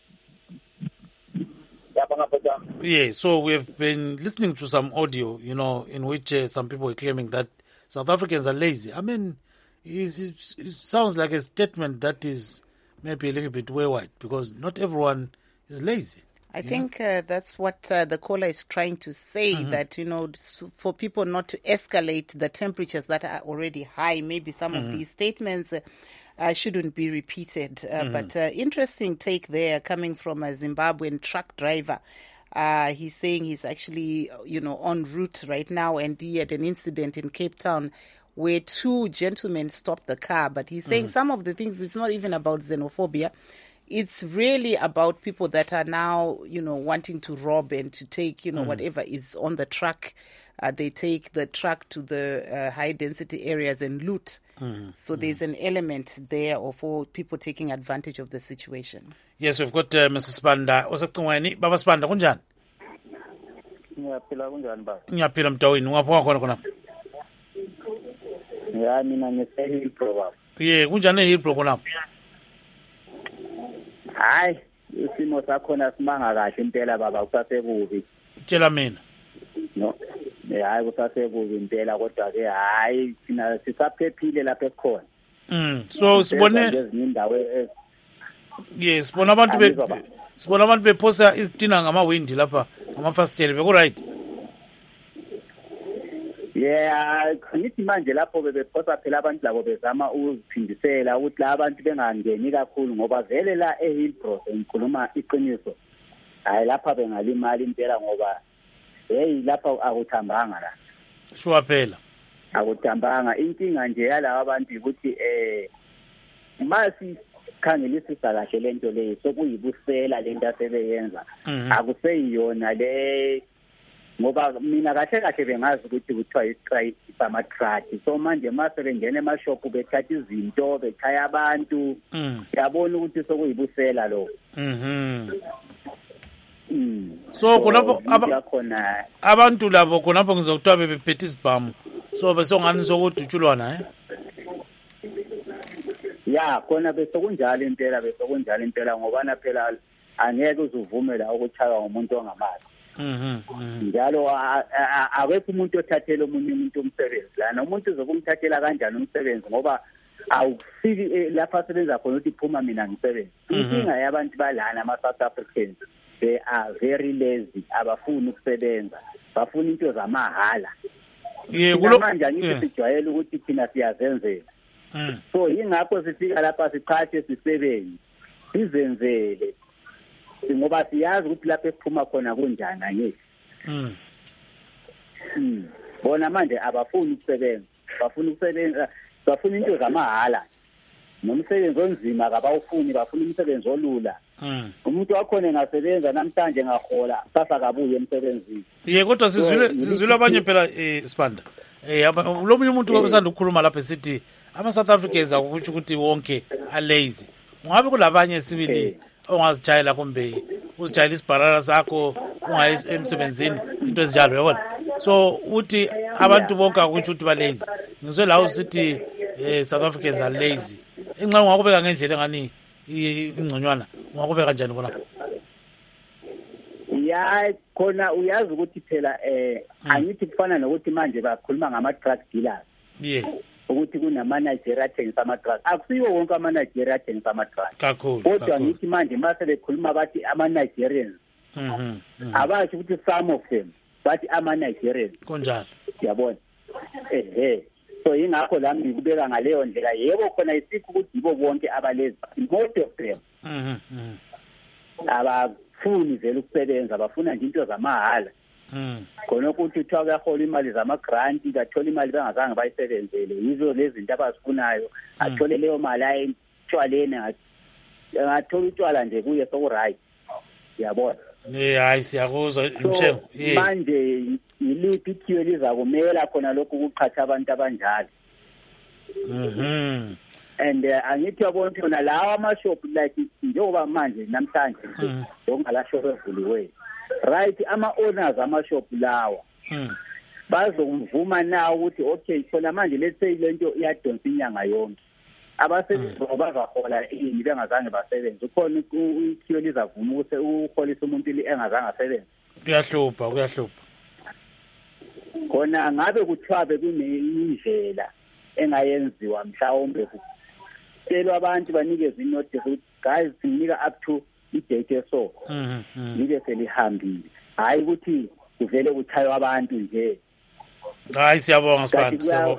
Yeah, so we have been listening to some audio, in which some people are claiming that South Africans are lazy. I mean, it sounds like a statement that is maybe a little bit wayward because not everyone is lazy. I think that's what the caller is trying to say, that, for people not to escalate the temperatures that are already high, maybe some of these statements shouldn't be repeated. But interesting take there coming from a Zimbabwean truck driver. He's saying he's actually, en route right now, and he had an incident in Cape Town where two gentlemen stopped the car. But he's saying some of the things, it's not even about xenophobia. It's really about people that are now, wanting to rob and to take, whatever is on the truck. They take the truck to the high-density areas and loot. So there's an element there of all people taking advantage of the situation. Yes, we've got Mr. Spanda. Osacingweni, Baba Spanda, kunjani? Ngiyaphila kunjani baba? Ngiyaphila mntawini, ungapha khona khona. Ya mina ngisehilpro baba. Yeah, kunjani ehilpro khona? Hayi, isimo sakhona simanga kahle impela baba, kusasekubi. Tshela mina. No. Hayi kusasekubi impela kodwa ke hayi thina sisaphephile lapha esikhona. So sibone ezinye indawo Yes, sibona abantu bephosa izitina ngamawindi lapha ngamafastela beku right. Yeah, ngithi manje lapho bephosa phela abantu labo bezama ukuziphindisela ukuthi la abantu bengangeni kakhulu ngoba vele la eHillbrow ngikhuluma iqiniso. Hayi lapha bengalimali impela ngoba lapha akuthambanga la. Shuwa phela. Akuthambanga inkinga nje yalabo abantu ukuthi masi khangelisisa kahle lento leyo sokuyibusela lento asebeyenza akuseyiyona le ngoba mina kahle bengazi ukuthi kuthiwa i-strike ama-truck so manje mase bengena emashop bethatha izinto bechaya abantu yabona ukuthi sokuyibusela lo so khonapho abantu labo khonapho ngizokuthiwa bebephethe isibhamu so besongani sokudutshulwana ya khona besokunjalo impela ngoba na phela angeke uzuvumela ukuchaywa ngumuntu ongamazi njalo awekho umuntu othathela omunye umuntu umsebenzi lana umuntu uzokumthathela kanjani umsebenzi ngoba awufiki lapha asebenza khona ukuthi phuma mina ngisebenzi inkinga yabantu balana ama-South Africans they are very lazy abafuni ukusebenza bafuna into zamahala manje angithi sijwayele ukuthi thina siyazenzela so yingakho sifika lapha siqhathe sisebenze sizenzele ngoba siyazi ukuthi lapha esiphuma khona kunjani angithi bona manje abafuni ukusebenza bafuna into zamahala nomsebenzi onzima kabawufuni bafuna umsebenzi olula umuntu wakhona engasebenza namhlanje ngahola sasa kabuye emsebenzini kodwa sizwile abanye phela Spanda lo munye umuntu osanda ukukhuluma lapha esithi ama-South Africans akukutsho ukuthi wonke alazy ungabe kulabanye sibili ongazijayela kumbe uzijayela isibharara sakho ungayi emsebenzini into ezinjalo yabona. So uthi abantu bonke akusho ukuthi ba lazy. Ngizwe la usithi South Africans are lazy. Enxa ungakubeka ngendlela engani ingconywana ungakubeka kanjani khona? Ya khona uyazi ukuthi phela angithi kufana nokuthi manje bakhuluma ngama drug dealers. Ukuthi kunama Nigeria athengisa ama drugs. Akusiyo wonke ama Nigeria athengisa ama drugs. Kakhulu. Kodwa ngithi manje mase bekhuluma bathi ama Nigerians. Abasho ukuthi some of them bathi ama Nigerians. Kunjalo. Yabona. So ingakho la ngikubeka ngaleyo ndlela. Yebo khona isikho ukuthi yibo bonke abalezi. Most of them. Abafuni vele ukusebenza, bafuna nje into zamahala. Khona ukuthi uthiwa kuyahola imali zama-grant, kathola imali bengazange bayisebenzele. Yizo lezi zinto abazifunayo. Athole leyo mali ayitshwaleni, angathola utshwala nje kuye soku-right. Yabona. Hayi siyakuzwa Mshengu. Manje yiliphi ithiyo lizakumela khona lokhu ukuqhatha abantu abanjalo. And angithi yabona khona lawa ama-shop like njengoba manje namhlanje ngala shop evuliweyo. Right, ama-owners ama-shop lawa bazomvuma na ukuthi okay khona manje let's say lento iyadonsa inyanga yonke. Abasebenzi bazahola ini bengazange basebenze. Ukhona ithiyo lizavuma ukuthi uholisa umuntu engazange asebenze. Kuyahlupha. Khona ngabe kuthiwa bekunendlela engayenziwa mhlawumbe kucelwa abantu banikeze inotice ukuthi guys sinika up to idate so libe selihambile. Hayi ukuthi kuvele kuthaywa abantu nje. Hayi siyabonga Sibanda, siyabonga.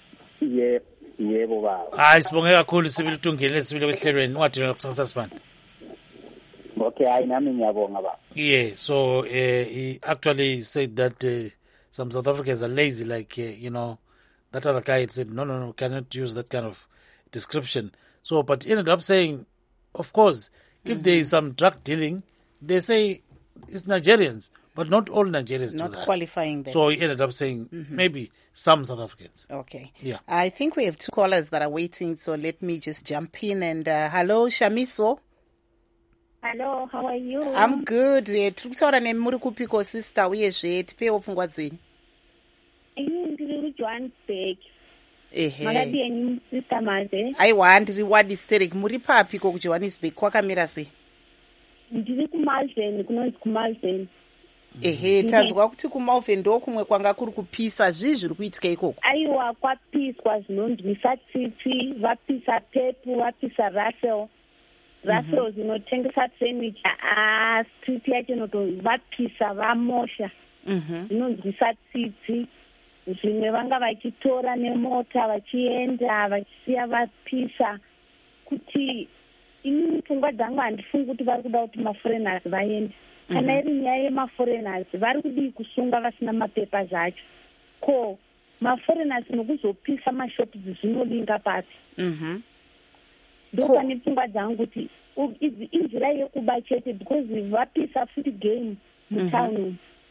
Yebo baba. Hayi sibonge kakhulu sibili utungile sibili kwehlelweni ungadinga kusasa Sibanda. Okay, hayi nami ngiyabonga baba. Yeah, so he actually said that some South Africans are lazy, like that other guy had said no, cannot use that kind of description. So but he ended up saying, of course, if there is some drug dealing, they say it's Nigerians, but not all Nigerians not do that. Qualifying them. So he ended up saying maybe some South Africans. Okay. Yeah. I think we have two callers that are waiting, so let me just jump in. And hello, Shamiso. Hello, how are you? I'm good. Tiri kutaura nemuri kupiko sister uyezve tipewo pfungwa dzenyu. Ndiri kuJohannesburg. Makadini sister Maze. Aiwa ndiri Wadi muri papiko kuJohannesburg kwakamira sei? Ndiri kuMalvern, kunonzi kuMalvern. Tanzwa kuti kuMalvern ndokumwe kwanga kuri kupisa zviri kuitika ikoko. Aiwa kwapiswa zvinondwisa tsitsi, vapisa pepu, vapisa Russell zinotengesa furniture street yacho vapisa vamosha zvinonzwisa tsitsi. Zvimwe vanga vachitora nemota vachienda vachisiya vapisa. Kuti ini pfungwa dzangu handifungi kuti vari kuda kuti maforeigners vaende. Kana iri nyaya yemaforeigners vari kudii kusunga vasina mapepa zvacho. Ko maforeigners nokuzopisa mashopu zvinolinga papi. Ndopane pfungwa dzangu kuti inzira yekuba chete because vapisa futi game mutown.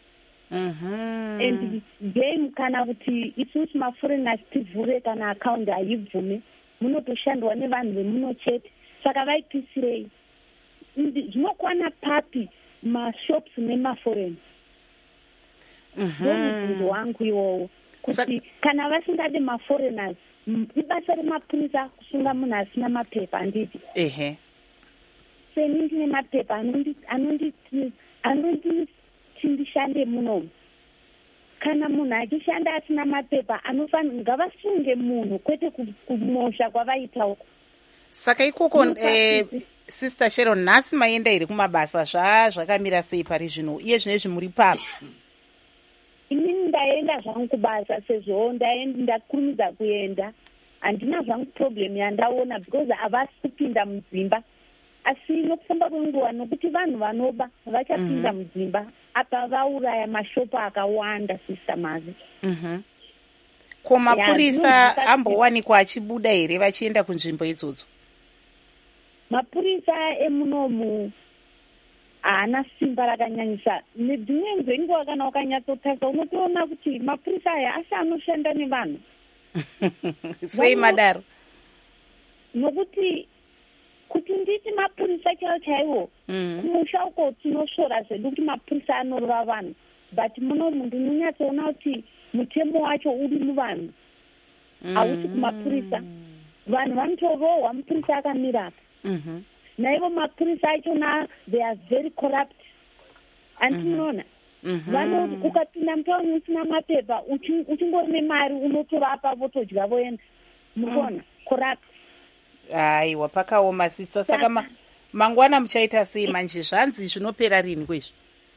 And game kana kuti isusu maforeigners tivhure kana account haibvume munotoshandwa nevanhu vemuno chete. Saka vaipisirei zvinokwana papi mashops nemaforeign. Ndobvunzo wangu iwowo kuti kana vasingade maforeigners ibasa remapurisa kusunga munhu asina mapepa handiti. Seni ndine mapepa anonditi ndishande munomu. Kana munhu achishanda asina mapepa anofanira ngavasunge munhu kwete kumosha kwavaita uko. Saka ikoko sister Sharon nhasi maenda here kumabasa zvakamira sei pari zvino iye zvinezvi muri papi? Inini ndaenda zvangu kubasa sezvo ndakurumidza kuenda. Handina zvangu problem yandaona because havasi kupinda mudzimba. Asi nokufamba kwenguva nokuti vanhu vanoba vachapinda mudzimba apa vauraya mashopu akawanda sister Mazi. Ko mapurisa ambowanikwa achibuda here vachienda kunzvimbo idzodzo? Mapurisa emunomu haana simba rakanyanyisa. Nedzimwe dzenguva kana wakanyatsotarisa unotoona kuti mapurisa aya asi anoshanda nevanhu. Sei madaro? Nokuti kuti nditi mapurisa chaiwo chaiwo kumusha uko tinosvora zvedu kuti mapurisa anorova vanhu, but munomu ndinonyatsoona kuti mutemo wacho uri muvanhu, hausi kumapurisa. Vanhu vanotorohwa mupurisa akamira apa. Naivo mapurisa achona they are very corrupt. Andinoona ukapinda mutauni usina mapepa uchingori nemari unotorapa votodya voenda, mukuona corrupt. Aiwa, pakaoma sitsa. Saka mangwana muchaita sei manje? Zvanzi zvinopera rini kwezvo?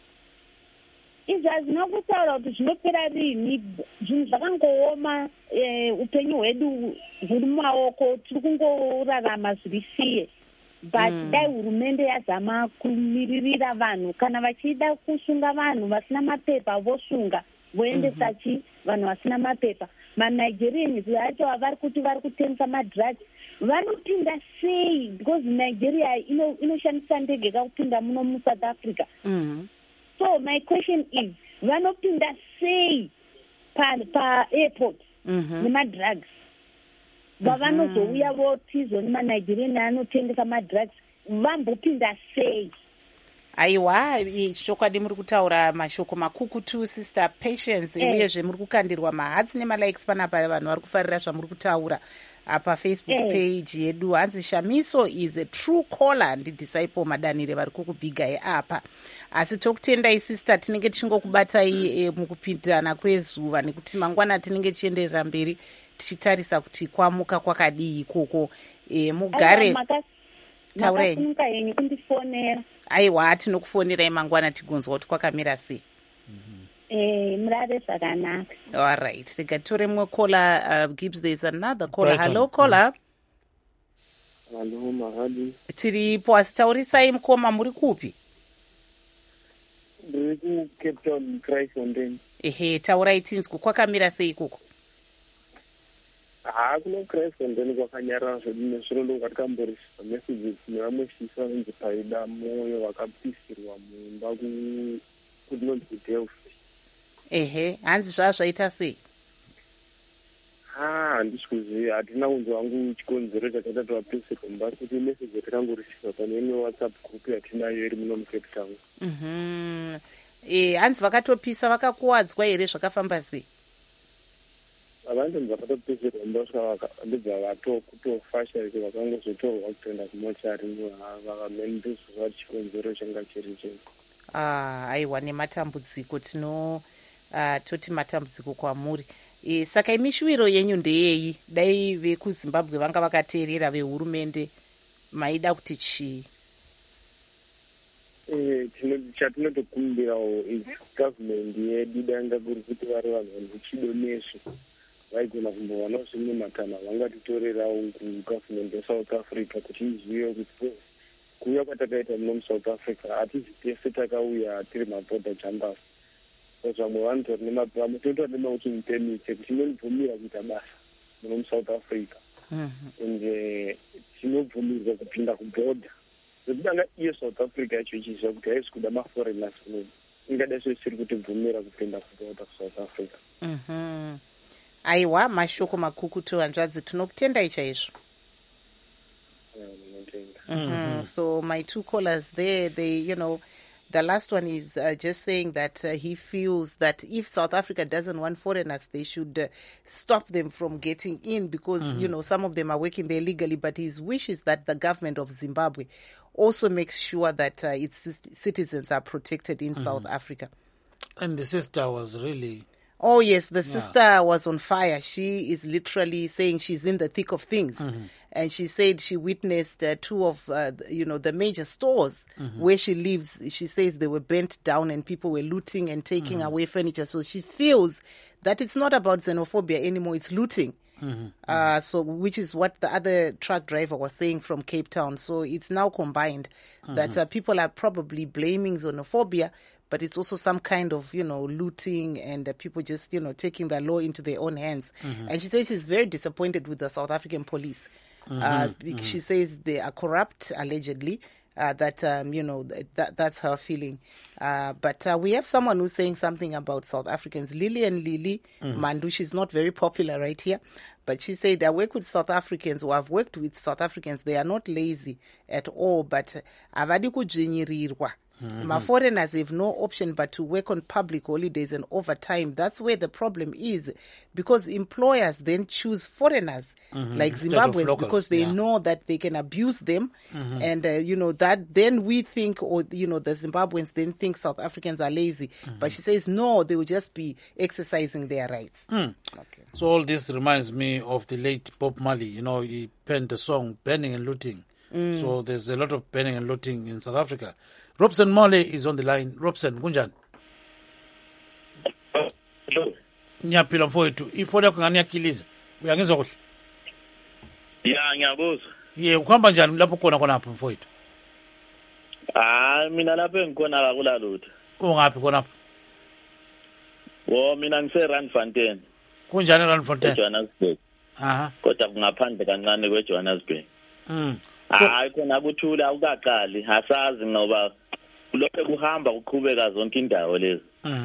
Izvi hazvina kutaura kuti zvinopera rini. Zvinhu zvakangooma, upenyu hwedu huri mumaoko, tiri kungorarama zviri siye. But dai hurumende yazama kumiririra vanhu, kana vachida kusunga vanhu vasina mapepa vosunga, voendesa vanhu vasina mapepa. MaNigerians vacho vari kuti vari kutengesa madrugs vanopinda sei? Because Nigeria inoshandisa ndege kakupinda muno muSouth Africa. So my question is, vanopinda sei pa-airport nemadrugs? Vavanozouya votizwa nemanigerian anotengesa madrugs, vambopinda sei? Aiwa, chokwadi muri kutaura mashoko makukutu Sister Patience, uyezve muri kukandirwa mahats nemalikes panapa vanhu vari kufarira zvamuri kutaura apa Facebook page yedu. Hanzi Shamiso is a true caller ndidisciple madanire vari kukubhigai apa. Asi tokutendai sister, tinenge tichingokubatai mukupindirana kwezuva nekuti mangwana tinenge tichienderera mberi tichitarisa kuti kwamuka kwakadii ikoko. Mugare taurei. Aiwa, tinokufonerai mangwana tigonzwa kuti kwakamira sei. Murare zvakanaka. All right, rega tore mwe caller. Gibbs, there is another caller. Hello caller. Hello mahadi. Tiripo, asitaurisai mukoma, muri kupi? Ndiri ku Cape Town, Kraaifontein. Taurai tinzwi, kwakamira sei ikoko? Kuno Kraaifontein kwakanyarara zvedu zviro ndokatikamboriswa messages nevamwe shisa vanzi paida moyo vakapisirwa mumba kunonzi kuDelphi. Hanzi zvazvaita sei? Handisi kuziva, hatina kunzwa wangu chikonzero chakaita kuti vapisirwa mumba, kuti message yatakangoriswa pane WhatsApp group yatinayo iri muno muCape Town. Hanzi vakatopisa, vakakuwadzwa here, zvakafamba sei? Abantu vakatopisirwa mumba ndibva vatokutofasha kuti vakangozotorwa kutoenda kumochari vakamenduzwa chikonzero changa chiri chenyu. Aiwa, nematambudziko toti matambudziko kwamuri. Saka imishwiro yenyu ndeyeyi? Dai vekuZimbabwe vanga vakateerera vehurumende, maida kuti chii? Chatinotokumbirawo government yedu danga kuri kuti vari vanhu vanechido nezvo vaigona kumbovanawo zvimwe matana vangatitorerawo kugovernment yeSouth Africa kuti izive kuti kuuya kwatakaita muno muSouth Africa hatizi tese takauya tiri mabhodha jumpers. Vamwe vanotori nemapuramo totori nemauting permit kuti tinobvumira kuita basa muno muSouth Africa ende tinobvumirwa kupinda kubhodha. Zvekudanga iyo South Africa yacho ichiziva kuti haisi kuda maforeigners muno, ingadai siri kutibvumira kupinda kubhodha kuSouth Africa. Aiwa, mashoko makukutu hanzvadzi, tinokutendai chaizvo. So my two callers there, the last one is just saying that he feels that if South Africa doesn't want foreigners, they should stop them from getting in because, some of them are working there legally. But his wish is that the government of Zimbabwe also makes sure that its citizens are protected in South Africa. And the sister was really... Oh, yes, the sister was on fire. She is literally saying she's in the thick of things. And she said she witnessed two of, the major stores where she lives. She says they were burnt down and people were looting and taking away furniture. So she feels that it's not about xenophobia anymore, it's looting. So which is what the other truck driver was saying from Cape Town. So it's now combined that people are probably blaming xenophobia, but it's also some kind of, looting and people just, taking the law into their own hands. And she says she's very disappointed with the South African police. She says they are corrupt, allegedly. that that's her feeling. But we have someone who's saying something about South Africans. Lillian Lili Mandu, she's not very popular right here, but she said, I work with South Africans, or I've worked with South Africans. They are not lazy at all, but avadi kujinyirirwa. My foreigners have no option but to work on public holidays and overtime. That's where the problem is, because employers then choose foreigners like Zimbabweans because they know that they can abuse them. And, that then we think, or, the Zimbabweans then think South Africans are lazy. But she says, no, they will just be exercising their rights. Okay. So all this reminds me of the late Bob Marley. He penned the song Burning and Looting. So there's a lot of burning and looting in South Africa. Robson Mole is on the line. Robson, kunjani? Ngiyaphila mfowethu. Ifoni yakho ngani yakiliza. Uyangizwa kuhle? Ya, ngiyabuzwa. Ukuhamba njani lapho khonapho mfowethu? Mina lapho engikhona akula lutho. Ungaphi khonapho? Mina ngise-Randfontein. Kunjani Randfontein? eJohannesburg. Kodwa ngaphandle kancane kweJohannesburg. Hayi khona kuthula akukaqali, asazi ngoba lokho kuhamba kuqhubeka zonke indawo lezi.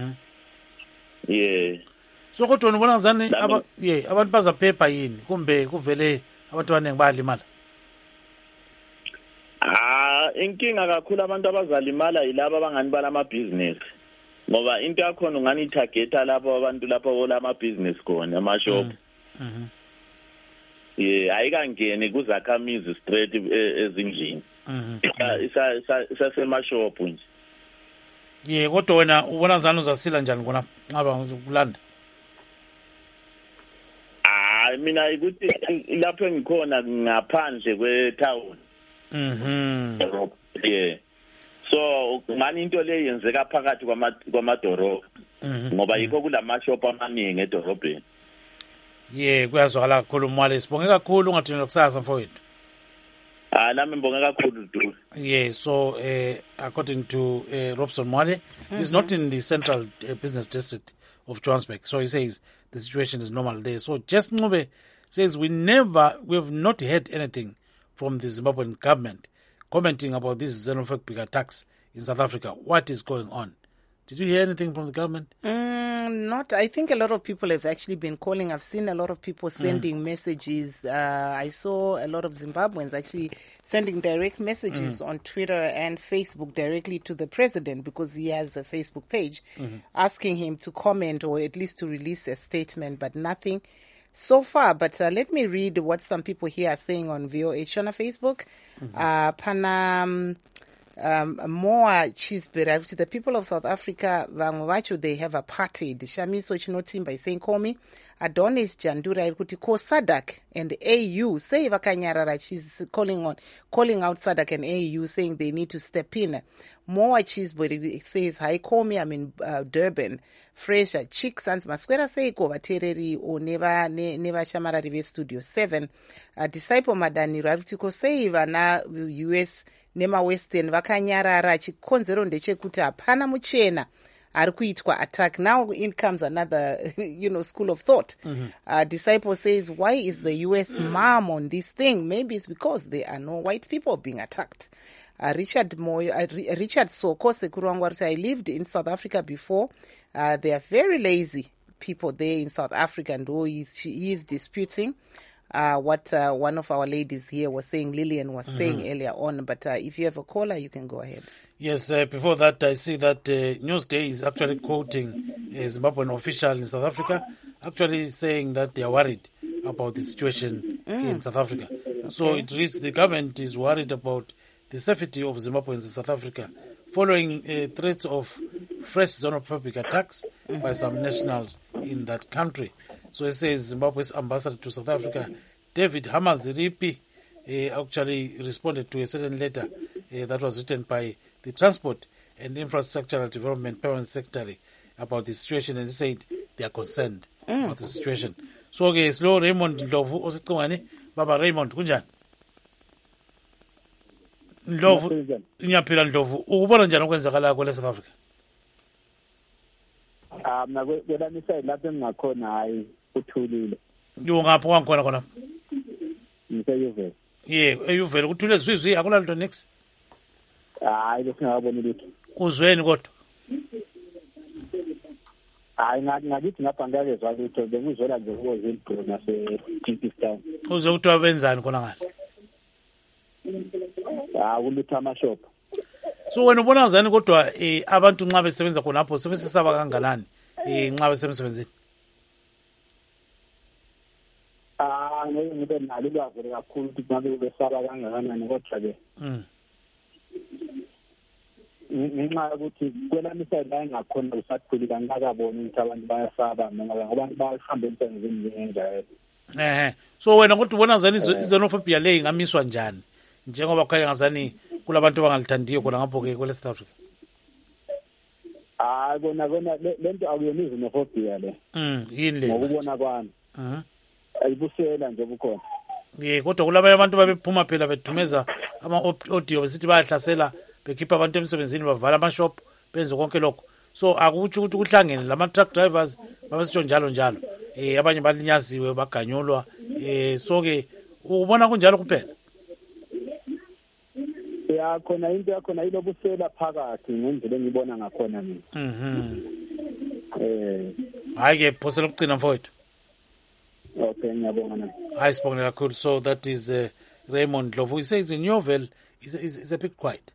So kodwa ubona ngazani abantu bazaphepha yini kumbe kuvele abantu abaningi bayalimala? Inkinga kakhulu abantu abazalimala yilabo abangani balamabhizinisi, ngoba into yakhona ungani itargeta lapho abantu lapho olamabhizinisi khona amashop. Ayikangeni kuzakhamizi straight ezindlini. Isasemashop nje. Kodwa wena ubona ngazani uzasila njani khona ngaba ukulanda? Mina ukuthi lapho engikhona ngaphandle kwetown. So ngani into le yenzeka phakathi kwamadorobha, ngoba yikho kulamashop amaningi edorobheni. Kuyazwakala kakhulu Mwale. Sibonge kakhulu, ungathini kusasa mfowethu. Nami ngibonge kakhulu Dulu. So according to Robson Mwale, he's not in the central business district of Johannesburg. So he says the situation is normal there. So Jess Ncube says we have not heard anything from the Zimbabwean government commenting about this xenophobic attacks in South Africa. What is going on? Did you hear anything from the government? Not. I think a lot of people have actually been calling. I've seen a lot of people sending messages. I saw a lot of Zimbabweans actually sending direct messages on Twitter and Facebook directly to the president, because he has a Facebook page, asking him to comment or at least to release a statement, but nothing so far. But let me read what some people here are saying on VOH on Facebook. More Chisbury, the people of South Africa, they have apartheid. Shamiso Chinotimba is saying, call me. Adonis Jandura Kuti call SADC and AU. Say Vakanyarara, she's calling out SADC and AU, saying they need to step in. More Chisbury says, hi, call me, I'm in Durban. Fresher, Chick Sans Masquera say, go Tereri or never Shamara Rive Studio 7. Disciple Madani Rabutiko say, na US Nema Western vakanyarara chikonzero ndechekuti hapana muchena ari kuitwa attack. Now in comes another school of thought. Disciple says, why is the US mum on this thing? Maybe it's because there are no white people being attacked. Richard Soko Sekurangwa, I lived in South Africa before. They are very lazy people there in South Africa, and she is disputing what one of our ladies here was saying, Lillian was saying earlier on. But if you have a caller, you can go ahead. Yes, before that, I see that Newsday is actually quoting a Zimbabwean official in South Africa, actually saying that they are worried about the situation in South Africa. Okay. So it reads, the government is worried about the safety of Zimbabweans in South Africa following threats of fresh xenophobic attacks by some nationals in that country. So it says Zimbabwe's ambassador to South Africa, David Hamaziripi, actually responded to a certain letter that was written by the Transport and Infrastructural Development Permanent Secretary about the situation, and he said they are concerned about the situation. So okay, slow Raymond Ndlovu osicongani baba Raymond kunjani? Ndlovu nyaphila Ndlovu, ukubona njani okwenzakala kwele South Africa? Mina kwelami side lapho engakhona hayi uthulile. Ngapho wangikhona khona. Ngiyevela. Eyuvela kuthule zwizwi akulalento next. hayi besingakaboni lutho. Uzweni kodwa? Hayi ngakithi ngapha ngakezwa lutho, bengizwela nje ukuze nase-Kingstown. Uze kuthiwa benzani khona ngale? Kulutha amashop. So wena ubona ngazani kodwa abantu nxa besebenza khonapho sebesesaba kanganani nxa besemsebenzini? Ngeke ngibe nalo ulwazi kakhulu ukuthi ngabe besaba kangakanani kodwa-ke ngenxa yokuthi kwelami isayidi la engakhona kusakhulika ngingakaboni ukuthi abantu bayasaba ngoba abantu bahambe emsebenzini njengenjalo. So wena kodwa ubona ngazani izonofobia le ingamiswa njani njengoba kukhanya ngazani kulabantu abangalithandiyo khona ngapho-ke kwele South Africa? Kona lento akuyona izonofobia le. Yini le? Ngokubona kwami. Ayibusela nje bukhona. Kodwa kulabanye abantu babephuma phela bedumeza ama-audio besithi bayahlasela bekhipha abantu emsebenzini bavala amashop benze konke lokho. So akutsho ukuthi kuhlangene lama-truck drivers babesitsho njalo njalo. Abanye balinyaziwe baganyulwa. So-ke ubona kunjalo kuphela? Khona into yakhona ilobusela phakathi ngendlela engibona ngakhona mina. Hayi-ke phosela ukucina mfowethu. Okay, ngiyabonga nami. Hayi sibonge kakhulu. So that is Raymond Ndlovu. He says in Yeoville is a bit quiet.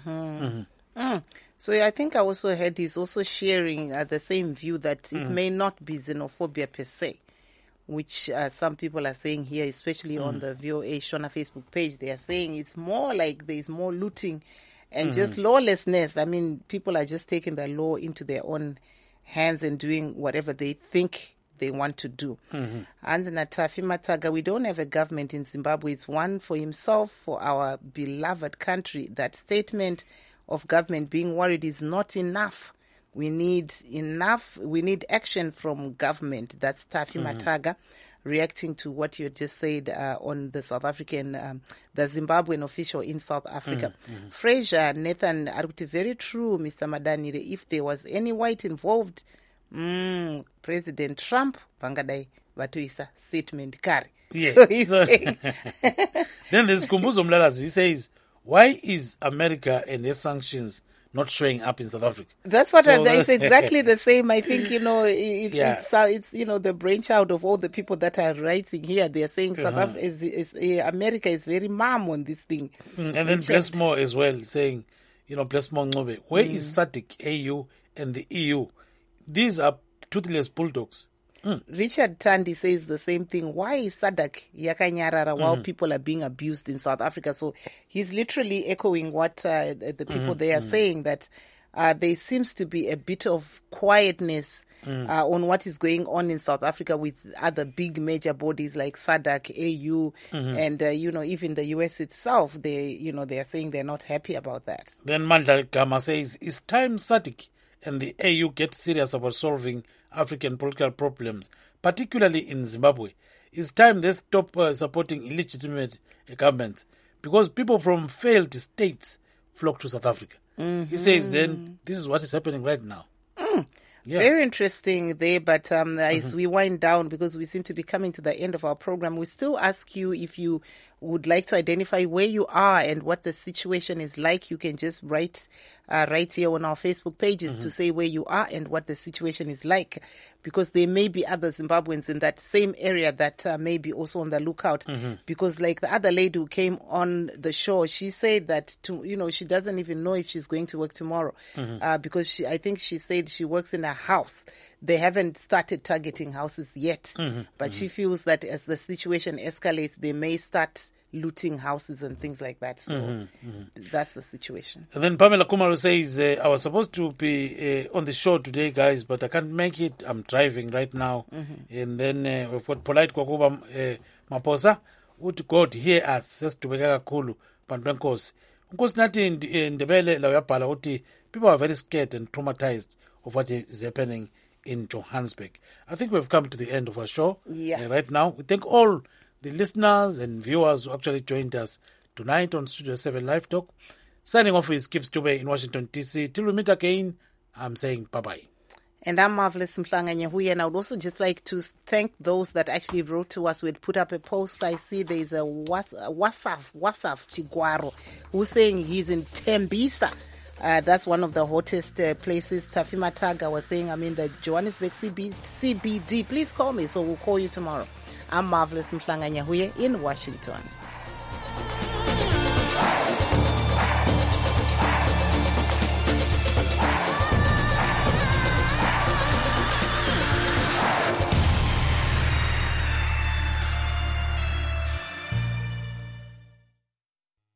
So I think I also heard he's also sharing the same view that it may not be xenophobia per se, which some people are saying here, especially on the VOA Shona Facebook page. They are saying it's more like there's more looting and just lawlessness. I mean, people are just taking the law into their own hands and doing whatever they think they want to do. And Natafi Mataga, we don't have a government in Zimbabwe. It's one for himself, for our beloved country. That statement of government being worried is not enough. We need action from government. That's Tafi Mataga reacting to what you just said on the South African, the Zimbabwean official in South Africa. Fraser Nathan, very true, Mr. Madanire. If there was any white involved, President Trump, vangadai vatuisa statement kari. So he's saying. Then there's Kumbuzo Mlalazi. He says, why is America and their sanctions not showing up in South Africa? That's what it's exactly the same. I think, it's the brainchild of all the people that are writing here. They are saying South Africa America is very mum on this thing. And then Blessmore as well saying, Blessmore Ngobe, where is SADC, AU and the EU? These are toothless bulldogs. Richard Tandy says the same thing. Why is SADC yakanyarara while people are being abused in South Africa? So he's literally echoing what the people there are saying, that there seems to be a bit of quietness on what is going on in South Africa with other big major bodies like SADC, AU, and even the US itself. They are saying they're not happy about that. Then Mandla Gama says, it's time SADC and the AU get serious about solving African political problems, particularly in Zimbabwe. It's time they stop supporting illegitimate governments, because people from failed states flock to South Africa. He says then this is what is happening right now. Yeah. Very interesting there, but as we wind down, because we seem to be coming to the end of our program, we still ask you if you would like to identify where you are and what the situation is like. You can just write here on our Facebook pages to say where you are and what the situation is like, because there may be other Zimbabweans in that same area that may be also on the lookout. Because like the other lady who came on the show, she said that she doesn't even know if she's going to work tomorrow, because I think she said she works in a house. They haven't started targeting houses yet, but she feels that as the situation escalates, they may start looting houses and things like that. So that's the situation. And then Pamela Kumaru says, I was supposed to be on the show today, guys, but I can't make it. I'm driving right now. And then we've got Polite Kwakuba Maposa. Would God hear us? Says to Begaka Kulu, Pandankosi. Because nothing in the Bele Layapala, people are very scared and traumatized of what is happening in Johannesburg. I think we've come to the end of our show right now. We thank all the listeners and viewers who actually joined us tonight on Studio 7 Live Talk. Signing off is Kip Stube in Washington, D.C. Till we meet again, I'm saying bye-bye. And I'm Marvelous Mhlanga Nyahuye, and I would also just like to thank those that actually wrote to us. We had put up a post. I see there's a Wasaf Chiguaro who's saying he's in Tembisa. That's one of the hottest places. Tafima Taga was saying, I'm in the Johannesburg CBD. Please call me, so we'll call you tomorrow. I'm Marvelous Mhlanga Nyahuye in Washington.